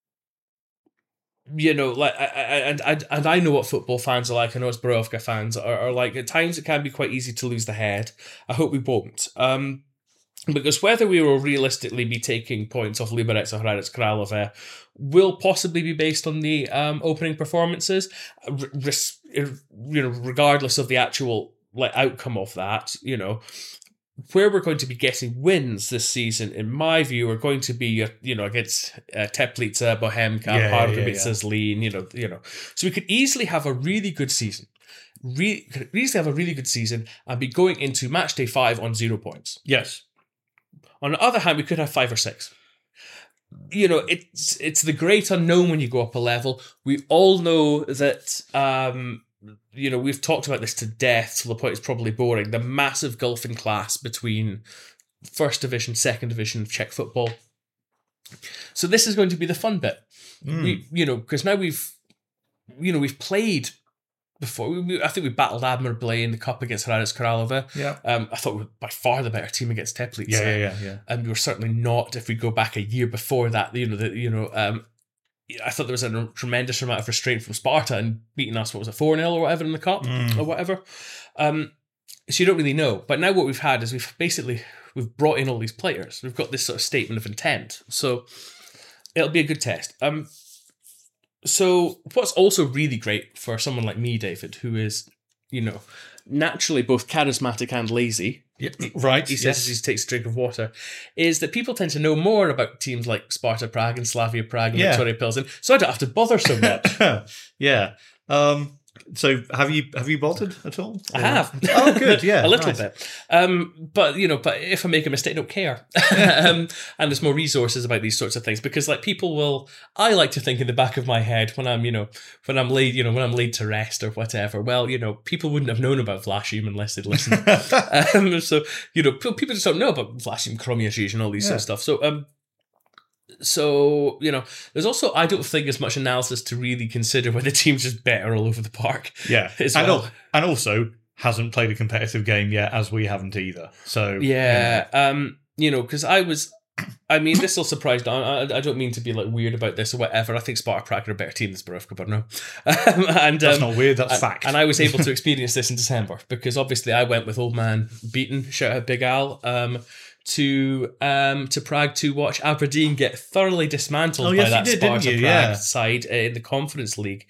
and I know what football fans are like. I know what Zbrojovka fans are like. At times it can be quite easy to lose the head. I hope we won't. Because whether we will realistically be taking points off Liberec or Hradec Králové will possibly be based on the opening performances, regardless of the actual outcome of that, where we're going to be getting wins this season, in my view, are going to be, against Teplice, Bohemka, Pardubice, Zlín, So we could easily have a really good season. And be going into match day 5 on 0 points. Yes. On the other hand, we could have 5 or 6. it's the great unknown when you go up a level. We all know that, we've talked about this to death, to the point it's probably boring. The massive gulf in class between first division, second division of Czech football. So this is going to be the fun bit. Because now we've played before. I think we battled admirably in the cup against Hradec Králové. Yeah. I thought we were by far the better team against Teplice. Yeah. And we were certainly not, if we go back a year before that, I thought there was a tremendous amount of restraint from Sparta and beating us, 4-0 or whatever in the cup or whatever. So you don't really know. But now what we've had is we've brought in all these players. We've got this sort of statement of intent. So it'll be a good test. So what's also really great for someone like me, David, who is, naturally both charismatic and lazy. Yep. Right. He says as he takes a drink of water, is that people tend to know more about teams like Sparta Prague and Slavia Prague and Victoria Pilsen, so I don't have to bother so much. Yeah. So have you bothered at all? I have. Oh, good. Yeah, a little bit. But if I make a mistake, I don't care. And there's more resources about these sorts of things because, I like to think in the back of my head when I'm laid to rest or whatever. Well, people wouldn't have known about Vlašim unless they'd listened. So people just don't know about Vlašim, Kroměříž, and all these sort of stuff. So, there's also, I don't think, as much analysis to really consider where the team's just better all over the park. Yeah. And also hasn't played a competitive game yet, as we haven't either. So, because this will surprise, I don't mean to be weird about this or whatever. I think Sparta Prague are a better team than Zbrojovka Brno. That's not weird, that's fact. And I was able to experience this in December because obviously I went with old man Beaton, shout out Big Al, to Prague to watch Aberdeen get thoroughly dismantled by that Sparta Prague side in the Conference League.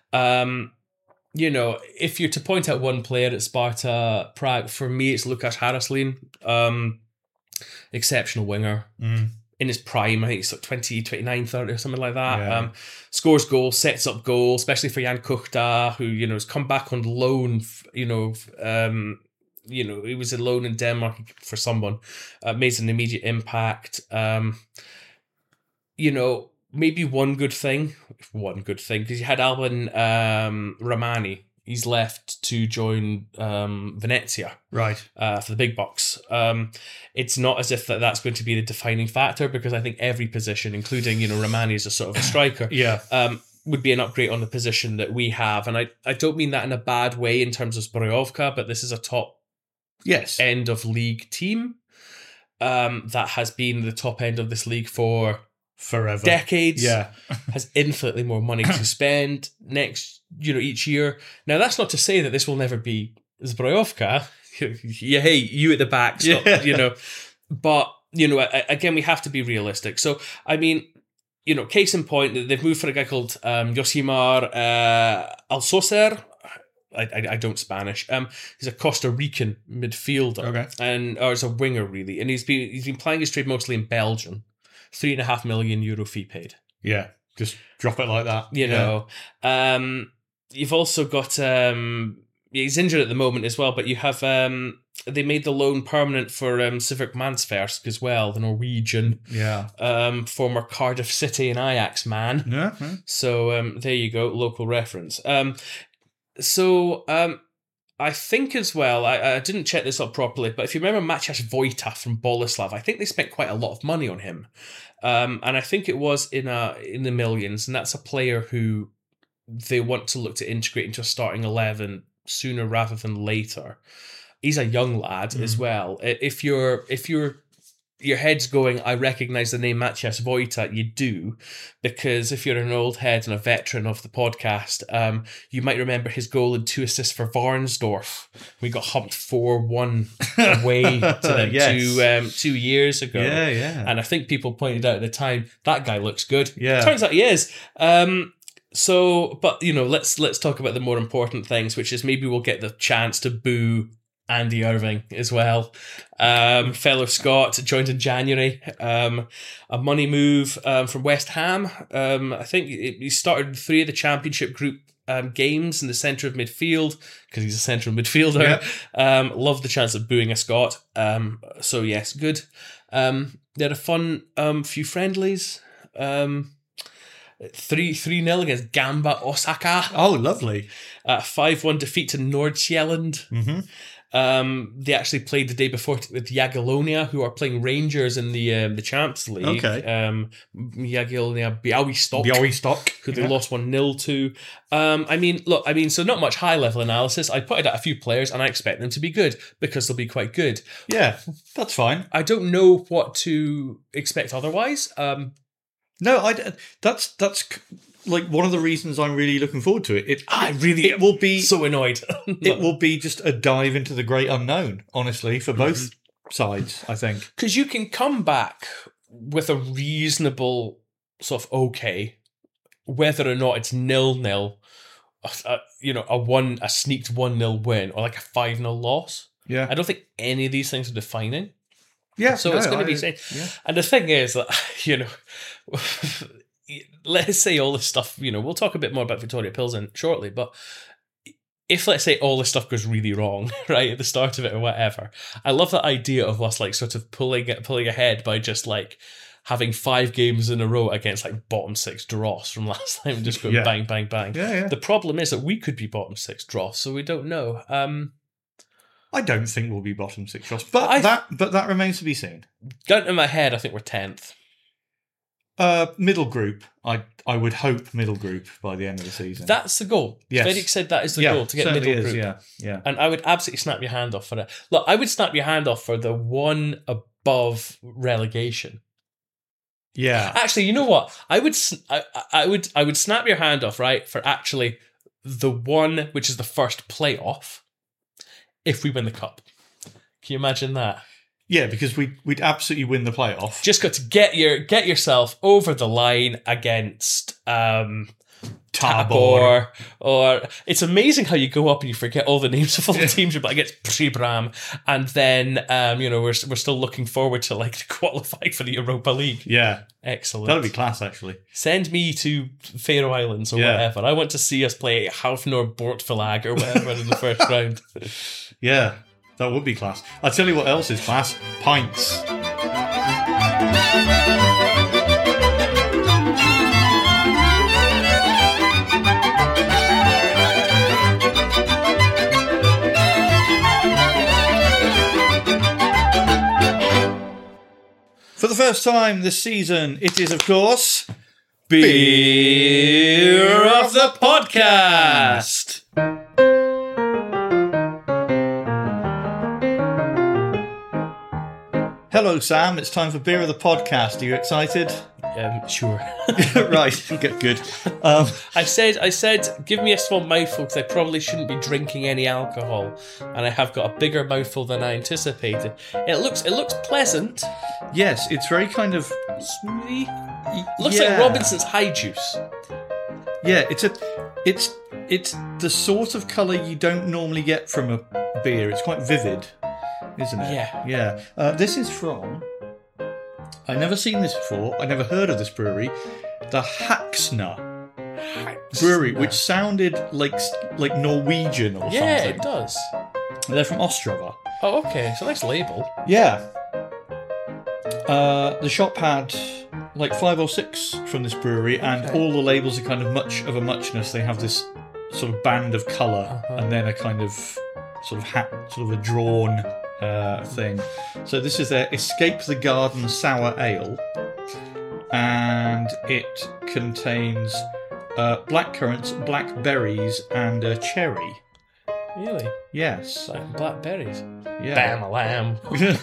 If you're to point out one player at Sparta Prague, for me it's Lukáš Haraslín, exceptional winger. In his prime, I think it's 20, 29, 30 or something like that. Yeah. Scores goals, sets up goals, especially for Jan Kuchta, who has come back on loan. He was a loan in Denmark for someone, made an immediate impact. Maybe one good thing, because you had Alban Ramani. He's left to join Venezia, right? For the big bucks. It's not as if that's going to be the defining factor because I think every position, including Ramani as a sort of a striker, would be an upgrade on the position that we have. And I don't mean that in a bad way in terms of Zbrojovka, but this is a top end of league team that has been the top end of this league for forever, decades. Has infinitely more money to spend each year. Now that's not to say that this will never be Zbrojovka. Hey, you at the back, stop, but again, we have to be realistic. So case in point, they've moved for a guy called Yosimar Alcocer. I don't Spanish. He's a Costa Rican midfielder, or as a winger really, and he's been playing his trade mostly in Belgium. €3.5 million fee paid. Yeah, just drop it like that. You've also got he's injured at the moment as well, but you have they made the loan permanent for Sivert Mansversk as well, the Norwegian former Cardiff City and Ajax man. Yeah. So there you go, local reference. I think as well, I didn't check this up properly, but if you remember Maciej Wojta from Boleslav, I think they spent quite a lot of money on him. And I think it was in the millions, and that's a player who they want to look to integrate into a starting 11 sooner rather than later. He's a young lad as well. If your head's going, I recognise the name Maciej Wojta, you do, because if you're an old head and a veteran of the podcast, you might remember his goal and 2 assists for Varnsdorf. We got humped 4-1 away to them 2 years ago. Yeah. And I think people pointed out at the time, that guy looks good. Yeah. Turns out he is. Let's talk about the more important things, which is maybe we'll get the chance to boo Andy Irving as well. Fellow Scot, joined in January. A money move from West Ham. I think he started 3 of the Championship group games in the centre of midfield because he's a central midfielder. Love the chance of booing a Scot. So yes, good. They had a fun few friendlies. 3-0 against Gamba Osaka. Oh, lovely. 5-1 defeat to Nordsjælland. Mm-hmm. They actually played the day before with Jagiellonia, who are playing Rangers in the Champions League. Okay. Jagiellonia Białystok, who they lost 1-0 to. So not much high-level analysis. I put it at a few players, and I expect them to be good, because they'll be quite good. Yeah, that's fine. I don't know what to expect otherwise. No, that's like one of the reasons I'm really looking forward to it. It will be so annoyed. It will be just a dive into the great unknown, honestly, for both sides, I think. Because you can come back with a reasonable sort of okay, whether or not it's 0-0, a sneaked 1-0 win or like a 5-0 loss. Yeah. I don't think any of these things are defining. Yeah. So it's going to be insane. Yeah. And the thing is that, let's say all this stuff, we'll talk a bit more about Victoria Pilsen shortly, but if, let's say, all this stuff goes really wrong, right, at the start of it or whatever, I love that idea of us, like, sort of pulling ahead by just, like, having 5 games in a row against, like, bottom 6 dross from last time and just going bang, bang, bang. Yeah. The problem is that we could be bottom 6 dross, so we don't know. I don't think we'll be bottom 6 dross, but that remains to be seen. Gun to my head, I think we're 10th. Middle group. I would hope middle group by the end of the season. That's the goal. Yes. Felix said that is the goal, to get middle group. Yeah. And I would absolutely snap your hand off for that. Look, I would snap your hand off for the one above relegation. Yeah. Actually, you know what? I would snap your hand off, right, for actually the one which is the first playoff if we win the cup. Can you imagine that? Yeah, because we'd absolutely win the playoff. Just got to get yourself over the line against Tabor. Or it's amazing how you go up and you forget all the names of all the teams you're playing against. Příbram, and then we're still looking forward to like qualifying for the Europa League. Yeah, excellent. That'll be class, actually. Send me to Faroe Islands or whatever. I want to see us play Hafnor Bortfelag or whatever in the first round. Yeah. That would be class. I'll tell you what else is class. Pints. For the first time this season, it is, of course, Beer of the Podcast. Hello, Sam. It's time for Beer of the Podcast. Are you excited? Sure. Right. Good. I said, give me a small mouthful because I probably shouldn't be drinking any alcohol, and I have got a bigger mouthful than I anticipated. It looks pleasant. Yes, it's very kind of smoothie. Looks like Robinson's High Juice. Yeah, it's the sort of colour you don't normally get from a beer. It's quite vivid, isn't it? Yeah. This is from... I've never seen this before. I never heard of this brewery. The Haxna Brewery, which sounded like Norwegian or something. Yeah, it does. They're from Ostrava. Oh, okay. It's a nice label. Yeah. The shop had like 5 or 6 from this brewery, and all the labels are kind of much of a muchness. They have this sort of band of colour, and then a kind of sort of a drawn thing. So this is their Escape the Garden Sour Ale, and it contains black currants, black berries, and cherry. Really? Yes. Like blackberries. Yeah. Bam-a-lam.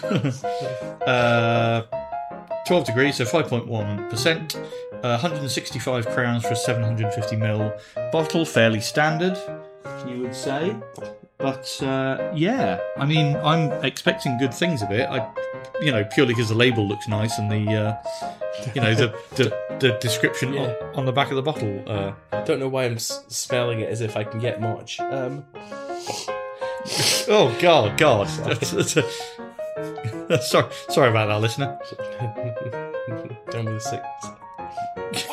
12 degrees, so 5.1%. 165 crowns for a 750ml bottle. Fairly standard, you would say. But, yeah. I mean, I'm expecting good things of it. Purely because the label looks nice and the description on the back of the bottle. I don't know why I'm spelling it as if I can get much. Oh, God. Sorry about that, listener. Down with the 6.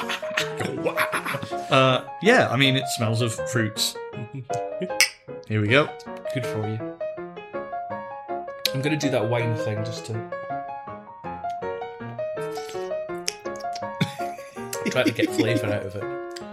Yeah, I mean, it smells of fruits. Here we go. Good for you. I'm going to do that wine thing just to... try to get flavour out of it.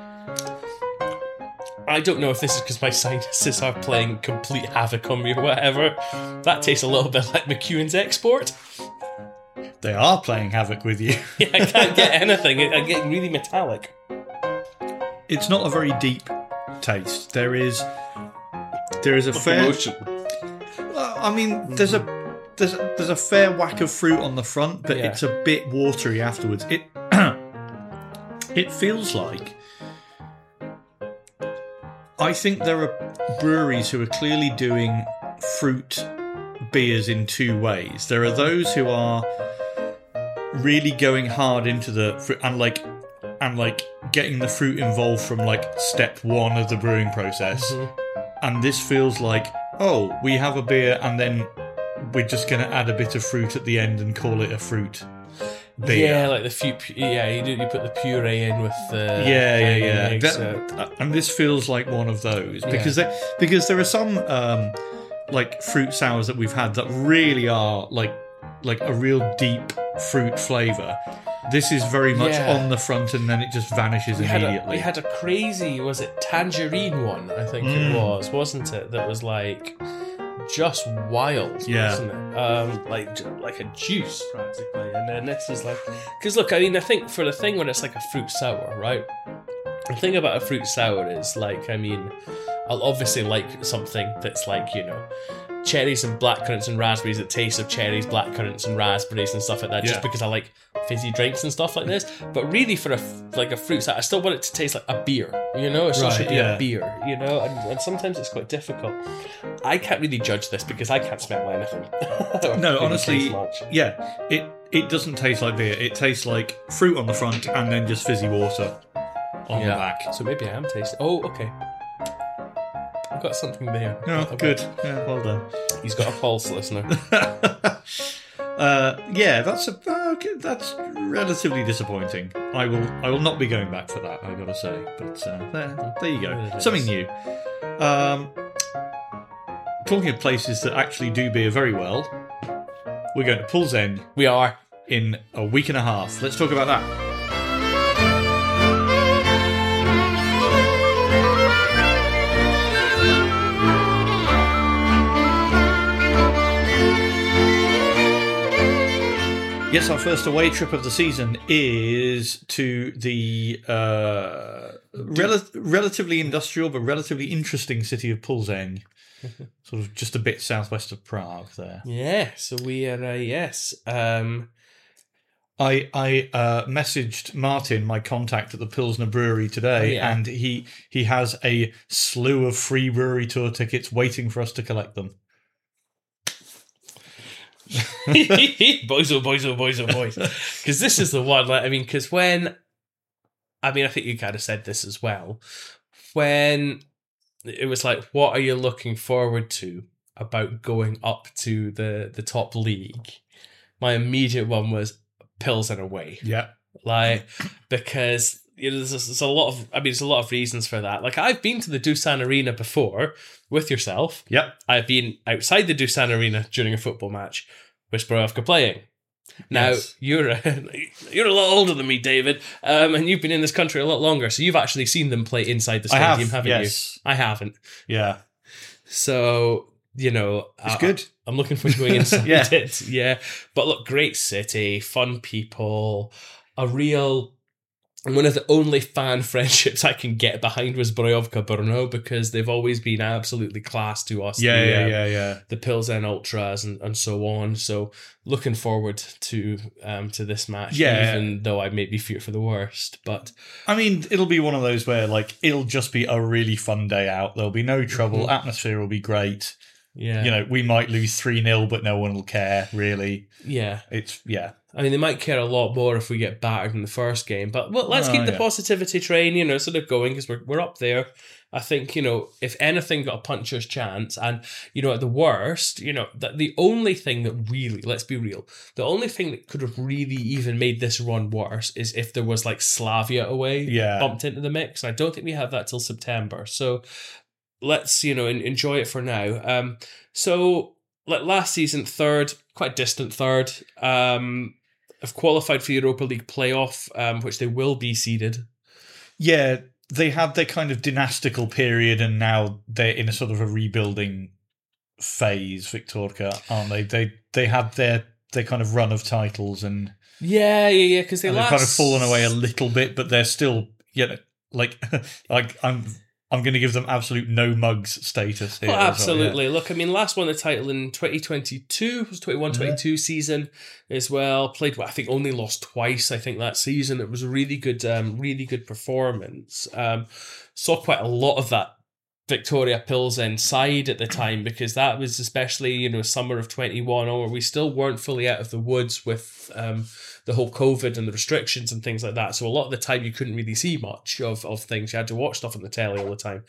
I don't know if this is because my sinuses are playing complete havoc on me or whatever. That tastes a little bit like McEwen's Export. They are playing havoc with you. Yeah, I can't get anything. I'm getting really metallic. It's not a very deep taste. There is a fair. Well, I mean, there's a fair whack of fruit on the front, but it's a bit watery afterwards. It feels like. I think there are breweries who are clearly doing fruit beers in two ways. There are those who are really going hard into the fruit and getting the fruit involved from like step one of the brewing process. Mm-hmm. And this feels like, oh, we have a beer and then we're just going to add a bit of fruit at the end and call it a fruit beer. Yeah, like the fruit. Yeah, you put the puree in with the and this feels like one of those because there are some like fruit sours that we've had that really are like a real deep fruit flavour. This is very much on the front and then it just vanishes immediately. We had a crazy, was it tangerine one? I think it was, wasn't it? That was like just wild, wasn't it? Like a juice practically. And then this is like, because look, I mean, I think for the thing when it's like a fruit sour, right? The thing about a fruit sour is like, I mean, I'll obviously like something that's like, you know, cherries and blackcurrants and raspberries that taste of cherries, blackcurrants and raspberries and stuff like that, just because I like fizzy drinks and stuff like this. But really for a fruit salad, I still want it to taste like a beer, you know? It still should be a beer, you know? And sometimes it's quite difficult. I can't really judge this because I can't smell anything. No, honestly, it doesn't taste like beer. It tastes like fruit on the front and then just fizzy water on the back. So maybe I am tasting. Oh, okay. I've got something there. Oh, good. Yeah, well done. He's got a pulse, listener. That's relatively disappointing. I will not be going back for that, I've got to say. But there you go. Something new. Talking of places that actually do beer very well, we're going to Pulls End. We are. In a week and a half. Let's talk about that. Yes, our first away trip of the season is to the relatively industrial but relatively interesting city of Plzeň, sort of just a bit southwest of Prague there. Yeah, so we are, I messaged Martin, my contact at the Pilsner Brewery today, and he has a slew of free brewery tour tickets waiting for us to collect them. boys, because this is the one, like, I mean, because I think you kind of said this as well, when it was like, what are you looking forward to about going up to the top league? My immediate one was Pilsen away. Yeah. Like, because you know, there's a lot of reasons for that. Like, I've been to the Doosan Arena before with yourself. Yep. I've been outside the Doosan Arena during a football match with Zbrojovka playing. Now, you're a lot older than me, David, and you've been in this country a lot longer, so you've actually seen them play inside the stadium, haven't you? I haven't. Yeah. So, you know... It's good. I'm looking forward to going inside it. Yeah. But look, great city, fun people, one of the only fan friendships I can get behind was Zbrojovka Brno, because they've always been absolutely class to us. The Pilsen Ultras and so on. So looking forward to this match, even though I maybe fear for the worst. But I mean, it'll be one of those where like it'll just be a really fun day out. There'll be no trouble. Mm-hmm. Atmosphere will be great. Yeah. You know, we might lose 3-0, but no one will care, really. Yeah. I mean, they might care a lot more if we get battered in the first game, but let's keep the positivity train, you know, sort of going, because we're up there. I think, you know, if anything, got a puncher's chance, and, you know, at the worst, you know, the only thing that really, let's be real, the only thing that could have really even made this run worse is if there was like Slavia away bumped into the mix. And I don't think we have that till September. So let's, you know, enjoy it for now. So like last season, third, quite distant third. have qualified for the Europa League playoff, which they will be seeded. Yeah, they had their kind of dynastical period, and now they're in a sort of a rebuilding phase, Viktorka, aren't they? They had their kind of run of titles, and yeah, because they've kind of fallen away a little bit, but they're still, like I'm going to give them absolute no mugs status here. Well, absolutely. Well, yeah. Look, I mean, last won the title in 2022, it was 21-22 season as well. Played, I think, only lost twice, I think, that season. It was a really good performance. Saw quite a lot of that Viktoria Pilsen side at the time, because that was especially, summer of 21, where we still weren't fully out of the woods with the whole COVID and the restrictions and things like that. So a lot of the time you couldn't really see much of things. You had to watch stuff on the telly all the time.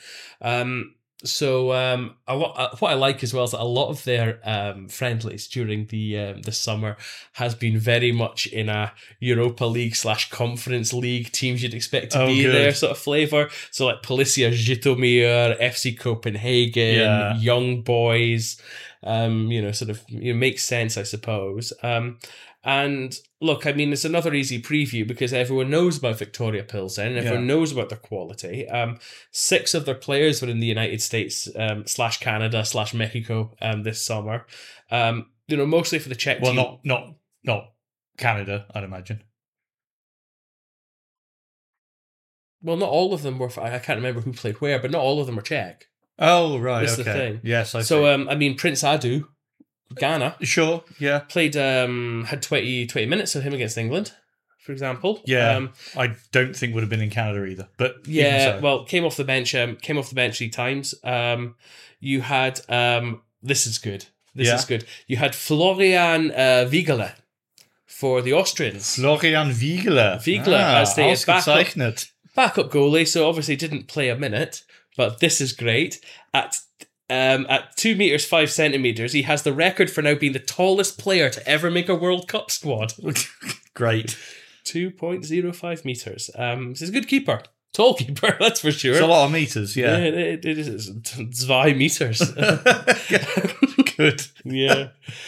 What I like as well is that a lot of their friendlies during the summer has been very much in a Europa League / Conference League teams you'd expect to be there sort of flavour. So like Policia Zhytomyr, FC Copenhagen, Young Boys, makes sense, I suppose. And look, I mean, it's another easy preview because everyone knows about Viktoria Pilsen. Everyone knows about their quality. 6 of their players were in the United States / Canada / Mexico this summer. Mostly for the Czech team. Well, not Canada, I'd imagine. Well, not all of them were. I can't remember who played where, but not all of them were Czech. Oh, right. That's the thing. Yes, I see. So, I mean, Prince Adu, Ghana. Sure, yeah. Played, had 20 minutes of him against England, for example. Yeah, I don't think would have been in Canada either. But yeah, well, came off the bench 3 times. You had, this is good. This is good. You had Florian Wiegele for the Austrians. Florian Wiegele. As the backup goalie, so obviously didn't play a minute, but this is great. At 2 meters 5 centimeters, he has the record for now being the tallest player to ever make a World Cup squad. Great. 2.05 meters. He's a good keeper. Tall keeper, that's for sure. It's a lot of meters, yeah. It is 2 meters. Good. Yeah.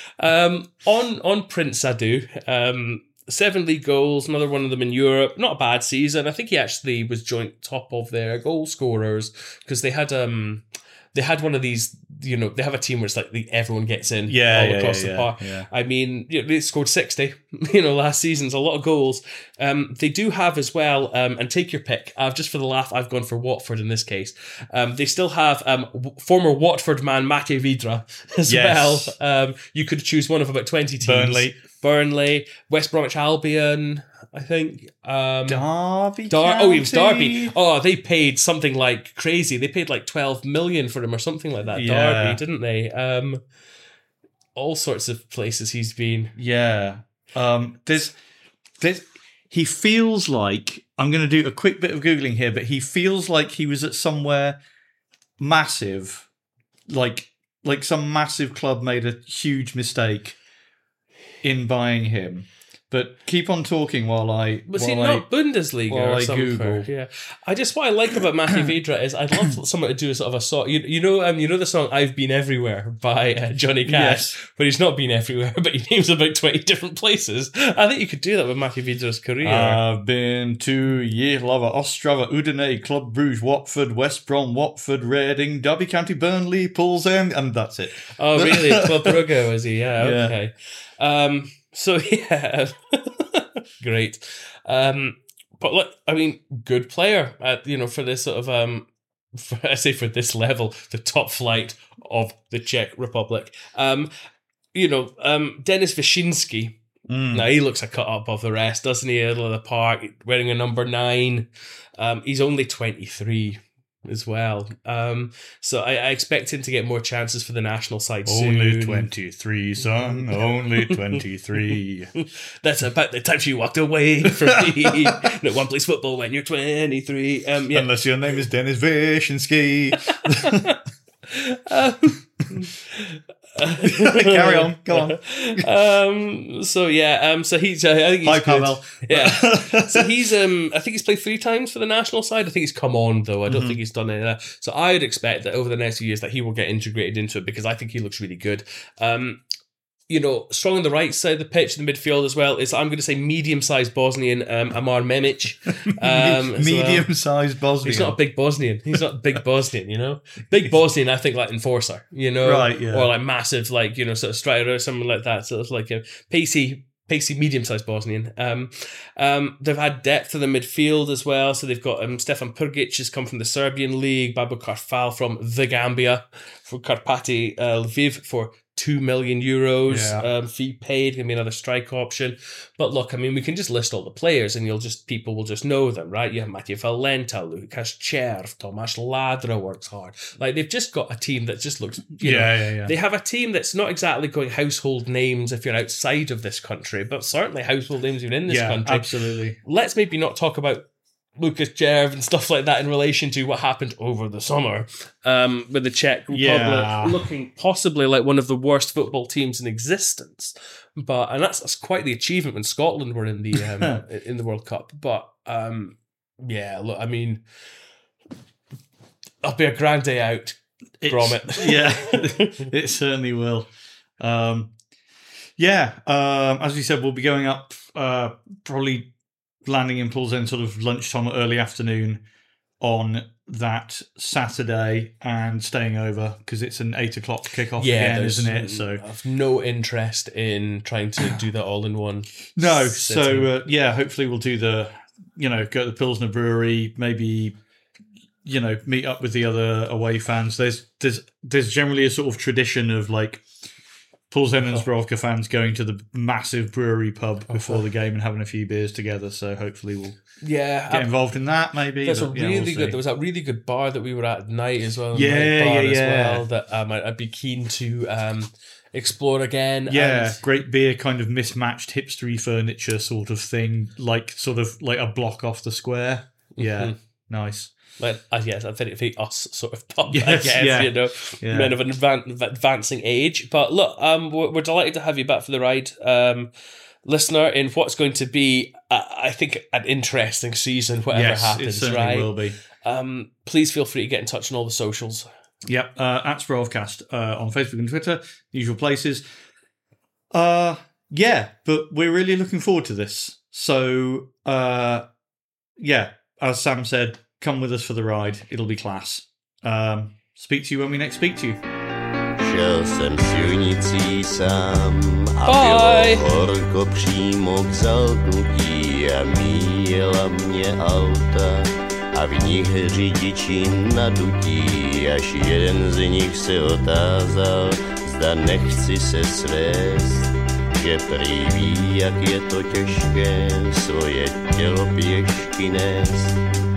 On Prince Adu, 7 league goals, another one of them in Europe. Not a bad season. I think he actually was joint top of their goal scorers because they had one of these, they have a team where it's like everyone gets in all across the park. Yeah. I mean, they scored 60, last season's a lot of goals. They do have as well, and take your pick. Just for the laugh, I've gone for Watford in this case. They still have former Watford man Mate Vidra as well. You could choose one of about 20 teams. Burnley, West Bromwich Albion, I think. Derby. He was Derby. Oh, they paid something like crazy. They paid like 12 million for him or something like that. Yeah. Derby, didn't they? All sorts of places he's been. Yeah. There's. He feels like, I'm going to do a quick bit of Googling here, but he feels like he was at somewhere massive, like some massive club made a huge mistake in buying him. But keep on talking while I... Was he not Bundesliga or something? Google. Yeah. What I like about Mate Vidra is I'd love someone to do a sort of a song. You know the song I've Been Everywhere by Johnny Cash, but he's not been everywhere, but he names about 20 different places. I think you could do that with Mate Vidra's career. I've been to Yehlava, Ostrava, Udine, Club Brugge, Watford, West Brom, Watford, Reading, Derby County, Burnley, Pulsen, and that's it. Oh, really? Club Brugge, was he? Yeah, okay. So yeah, great. But look, I mean, good player. For this sort of for this level, the top flight of the Czech Republic. Denis Wyszynski. Now he looks a cut up of the rest, doesn't he? Middle of the park, wearing a number 9. He's only 23. As well. So I expect him to get more chances for the national side soon. Only 23, son. Only 23. That's about the time she walked away from me. No one plays football when you're 23. Unless your name is Denis Wyszynski. Carry on, go on. So he's I think he's Hi, good. Pavel. Yeah. So he's I think he's played 3 times for the national side. I think he's come on though. I don't think he's done any of that. So I would expect that over the next few years that he will get integrated into it because I think he looks really good. strong on the right side of the pitch in the midfield as well is, I'm going to say, medium-sized Bosnian Amar Memic. Medium-sized Bosnian. He's not a big Bosnian. Big Bosnian, I think, like enforcer, Right, yeah. Or like massive, like, sort of strider or something like that. So it's like a pacey, medium-sized Bosnian. They've had depth in the midfield as well. So they've got Stefan Prgic has come from the Serbian league, Babakar Fal from the Gambia, for Karpati Lviv for €2 million fee paid. Gonna be another strike option. But look, I mean, we can just list all the players and people will just know them, right? You have Matej Valenta, Lukas Cherv, Tomáš Ladra works hard. Like, they've just got a team that just looks, They have a team that's not exactly going household names if you're outside of this country, but certainly household names even in this country. Absolutely. Let's maybe not talk about Lukas Cherv and stuff like that in relation to what happened over the summer with the Czech Republic looking possibly like one of the worst football teams in existence. And that's quite the achievement when Scotland were in the in the World Cup. But look, I mean, it'll be a grand day out, Gromit. It certainly will. As we said, we'll be going up probably landing in Poulsen sort of lunchtime or early afternoon on that Saturday and staying over because it's an 8 o'clock kickoff again, isn't it? So I've no interest in trying to do that all in one. No, sitting. So hopefully we'll do the, go to the Pilsner Brewery, maybe, meet up with the other away fans. There's generally a sort of tradition of like Poulsen and Zbrojovka fans going to the massive brewery pub before the game and having a few beers together. So hopefully we'll get involved in that. Maybe there was a really good bar that we were at night as well. As well that I'd be keen to explore again. Great beer, kind of mismatched hipstery furniture sort of thing, like a block off the square. Yeah, nice. I think us sort of pub, men of an advancing age. But look, we're delighted to have you back for the ride, listener, in what's going to be, I think, an interesting season, whatever happens, it certainly will be. Please feel free to get in touch on all the socials. Yep, at Zbrojovcast on Facebook and Twitter, usual places. But we're really looking forward to this. So, as Sam said, come with us for the ride. It'll be class. Speak to you when we next speak to you. Šel jsem silnicí sám a bylo horko přímo k zaltnutí a míjela mě auta a v nich řidiči nadutí, až jeden z nich se otázal, zda nechci se svést, že prý ví, jak je to těžké svoje tělo pěšky nést.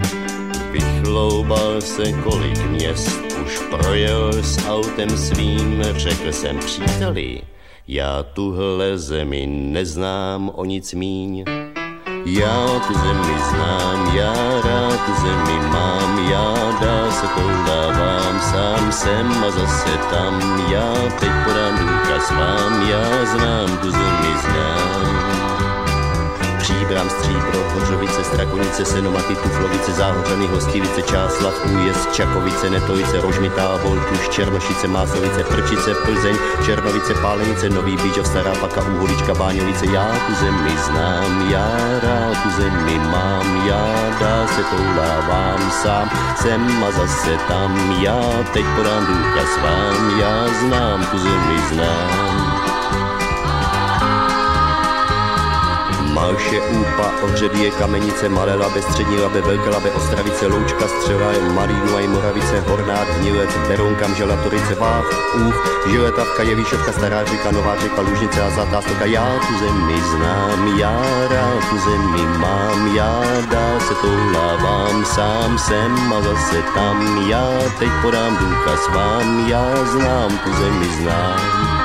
Vychloubal se kolik měst, už projel s autem svým, řekl jsem příteli, já tuhle zemi neznám o nic míň. Já tu zemi znám, já rád tu zemi mám, já dál se toulávám, sám jsem a zase tam, já teď podám důkaz vám, já znám tu zemi znám. Příbram, Stříbro, Hořovice, Strakonice, Senomaty, Tuflovice, Záhořany, Hostivice, Čáslav, Újezd, Čakovice, Netovice, Rožmitá, Voltuš, Černošice, Másovice, Prčice, Plzeň, Černovice, Pálenice, Nový Bíčov, Stará Paka, Úholička, Báňovice. Já tu zemi znám, já rád tu zemi mám, já dál se toulávám sám, sem a zase tam, já teď podám důkaz vám, já znám tu zemi znám. Malše, Úpa, Ohřebíje, Kamenice, Malé Labe, Střední Labe, Velké Labe, Ostravice, Loučka, Střela, Malý a Moravice, Horná, Hnilec, Berounka, Želatorice, Váh, Úch, Žiletavka, Jevíšovka, Stará Řeka, Nová Řeka, Lužnice a Zlatá Stoka. Já tu zemi znám, já rád tu zemi mám, já dál se toulávám, sám jsem a zase tam, já teď podám důkaz vám, já znám tu zemi znám.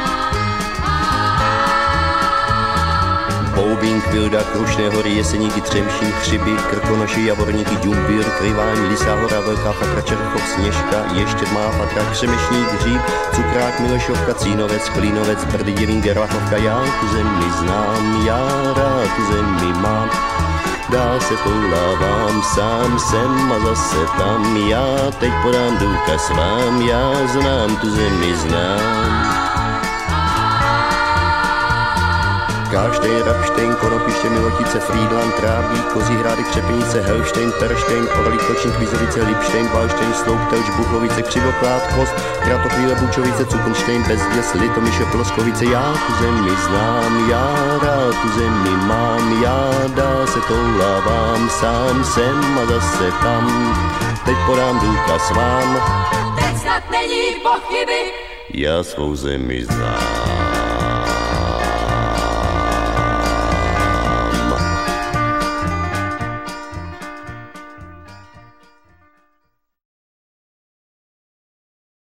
Boubín, Kvilda, Krušné hory, Jeseníky, Třemšín, Chřiby, Krkonoši, Javorníky, Ďumbír, Kryvání, Lisá hora, Velká Fatra, Čerchov, Sněžka, Ještědmá Fatra, Křemešník, Hříb, Cukrák, Milešovka, Cínovec, Klínovec, Brdy, Dělín, Gerlachovka. Já tu zemi znám, já rád tu zemi mám, dál se toulávám, sám jsem a zase tam, já teď podám důkaz vám, já znám tu zemi znám. Káštejn, Rapštejn, Konopiště, Milotice, Frýdlant, Trábík, Kozíhrádek, Čepenice, Helštejn, Perštejn, Orlík, Točník, Vizovice, Lipštejn, Valštejn, Sloup, Telč, Buchovice, Křivoklád, Most, Kratochvíle, Bučovice, Cukenštejn, Bezděs, Litomyše, Ploskovice. Já tu zemi znám, já rád tu zemi mám, já dál se toulávám, sám jsem a zase tam. Teď podám důkaz vám, teď snad není pochyby, já svou zemi znám.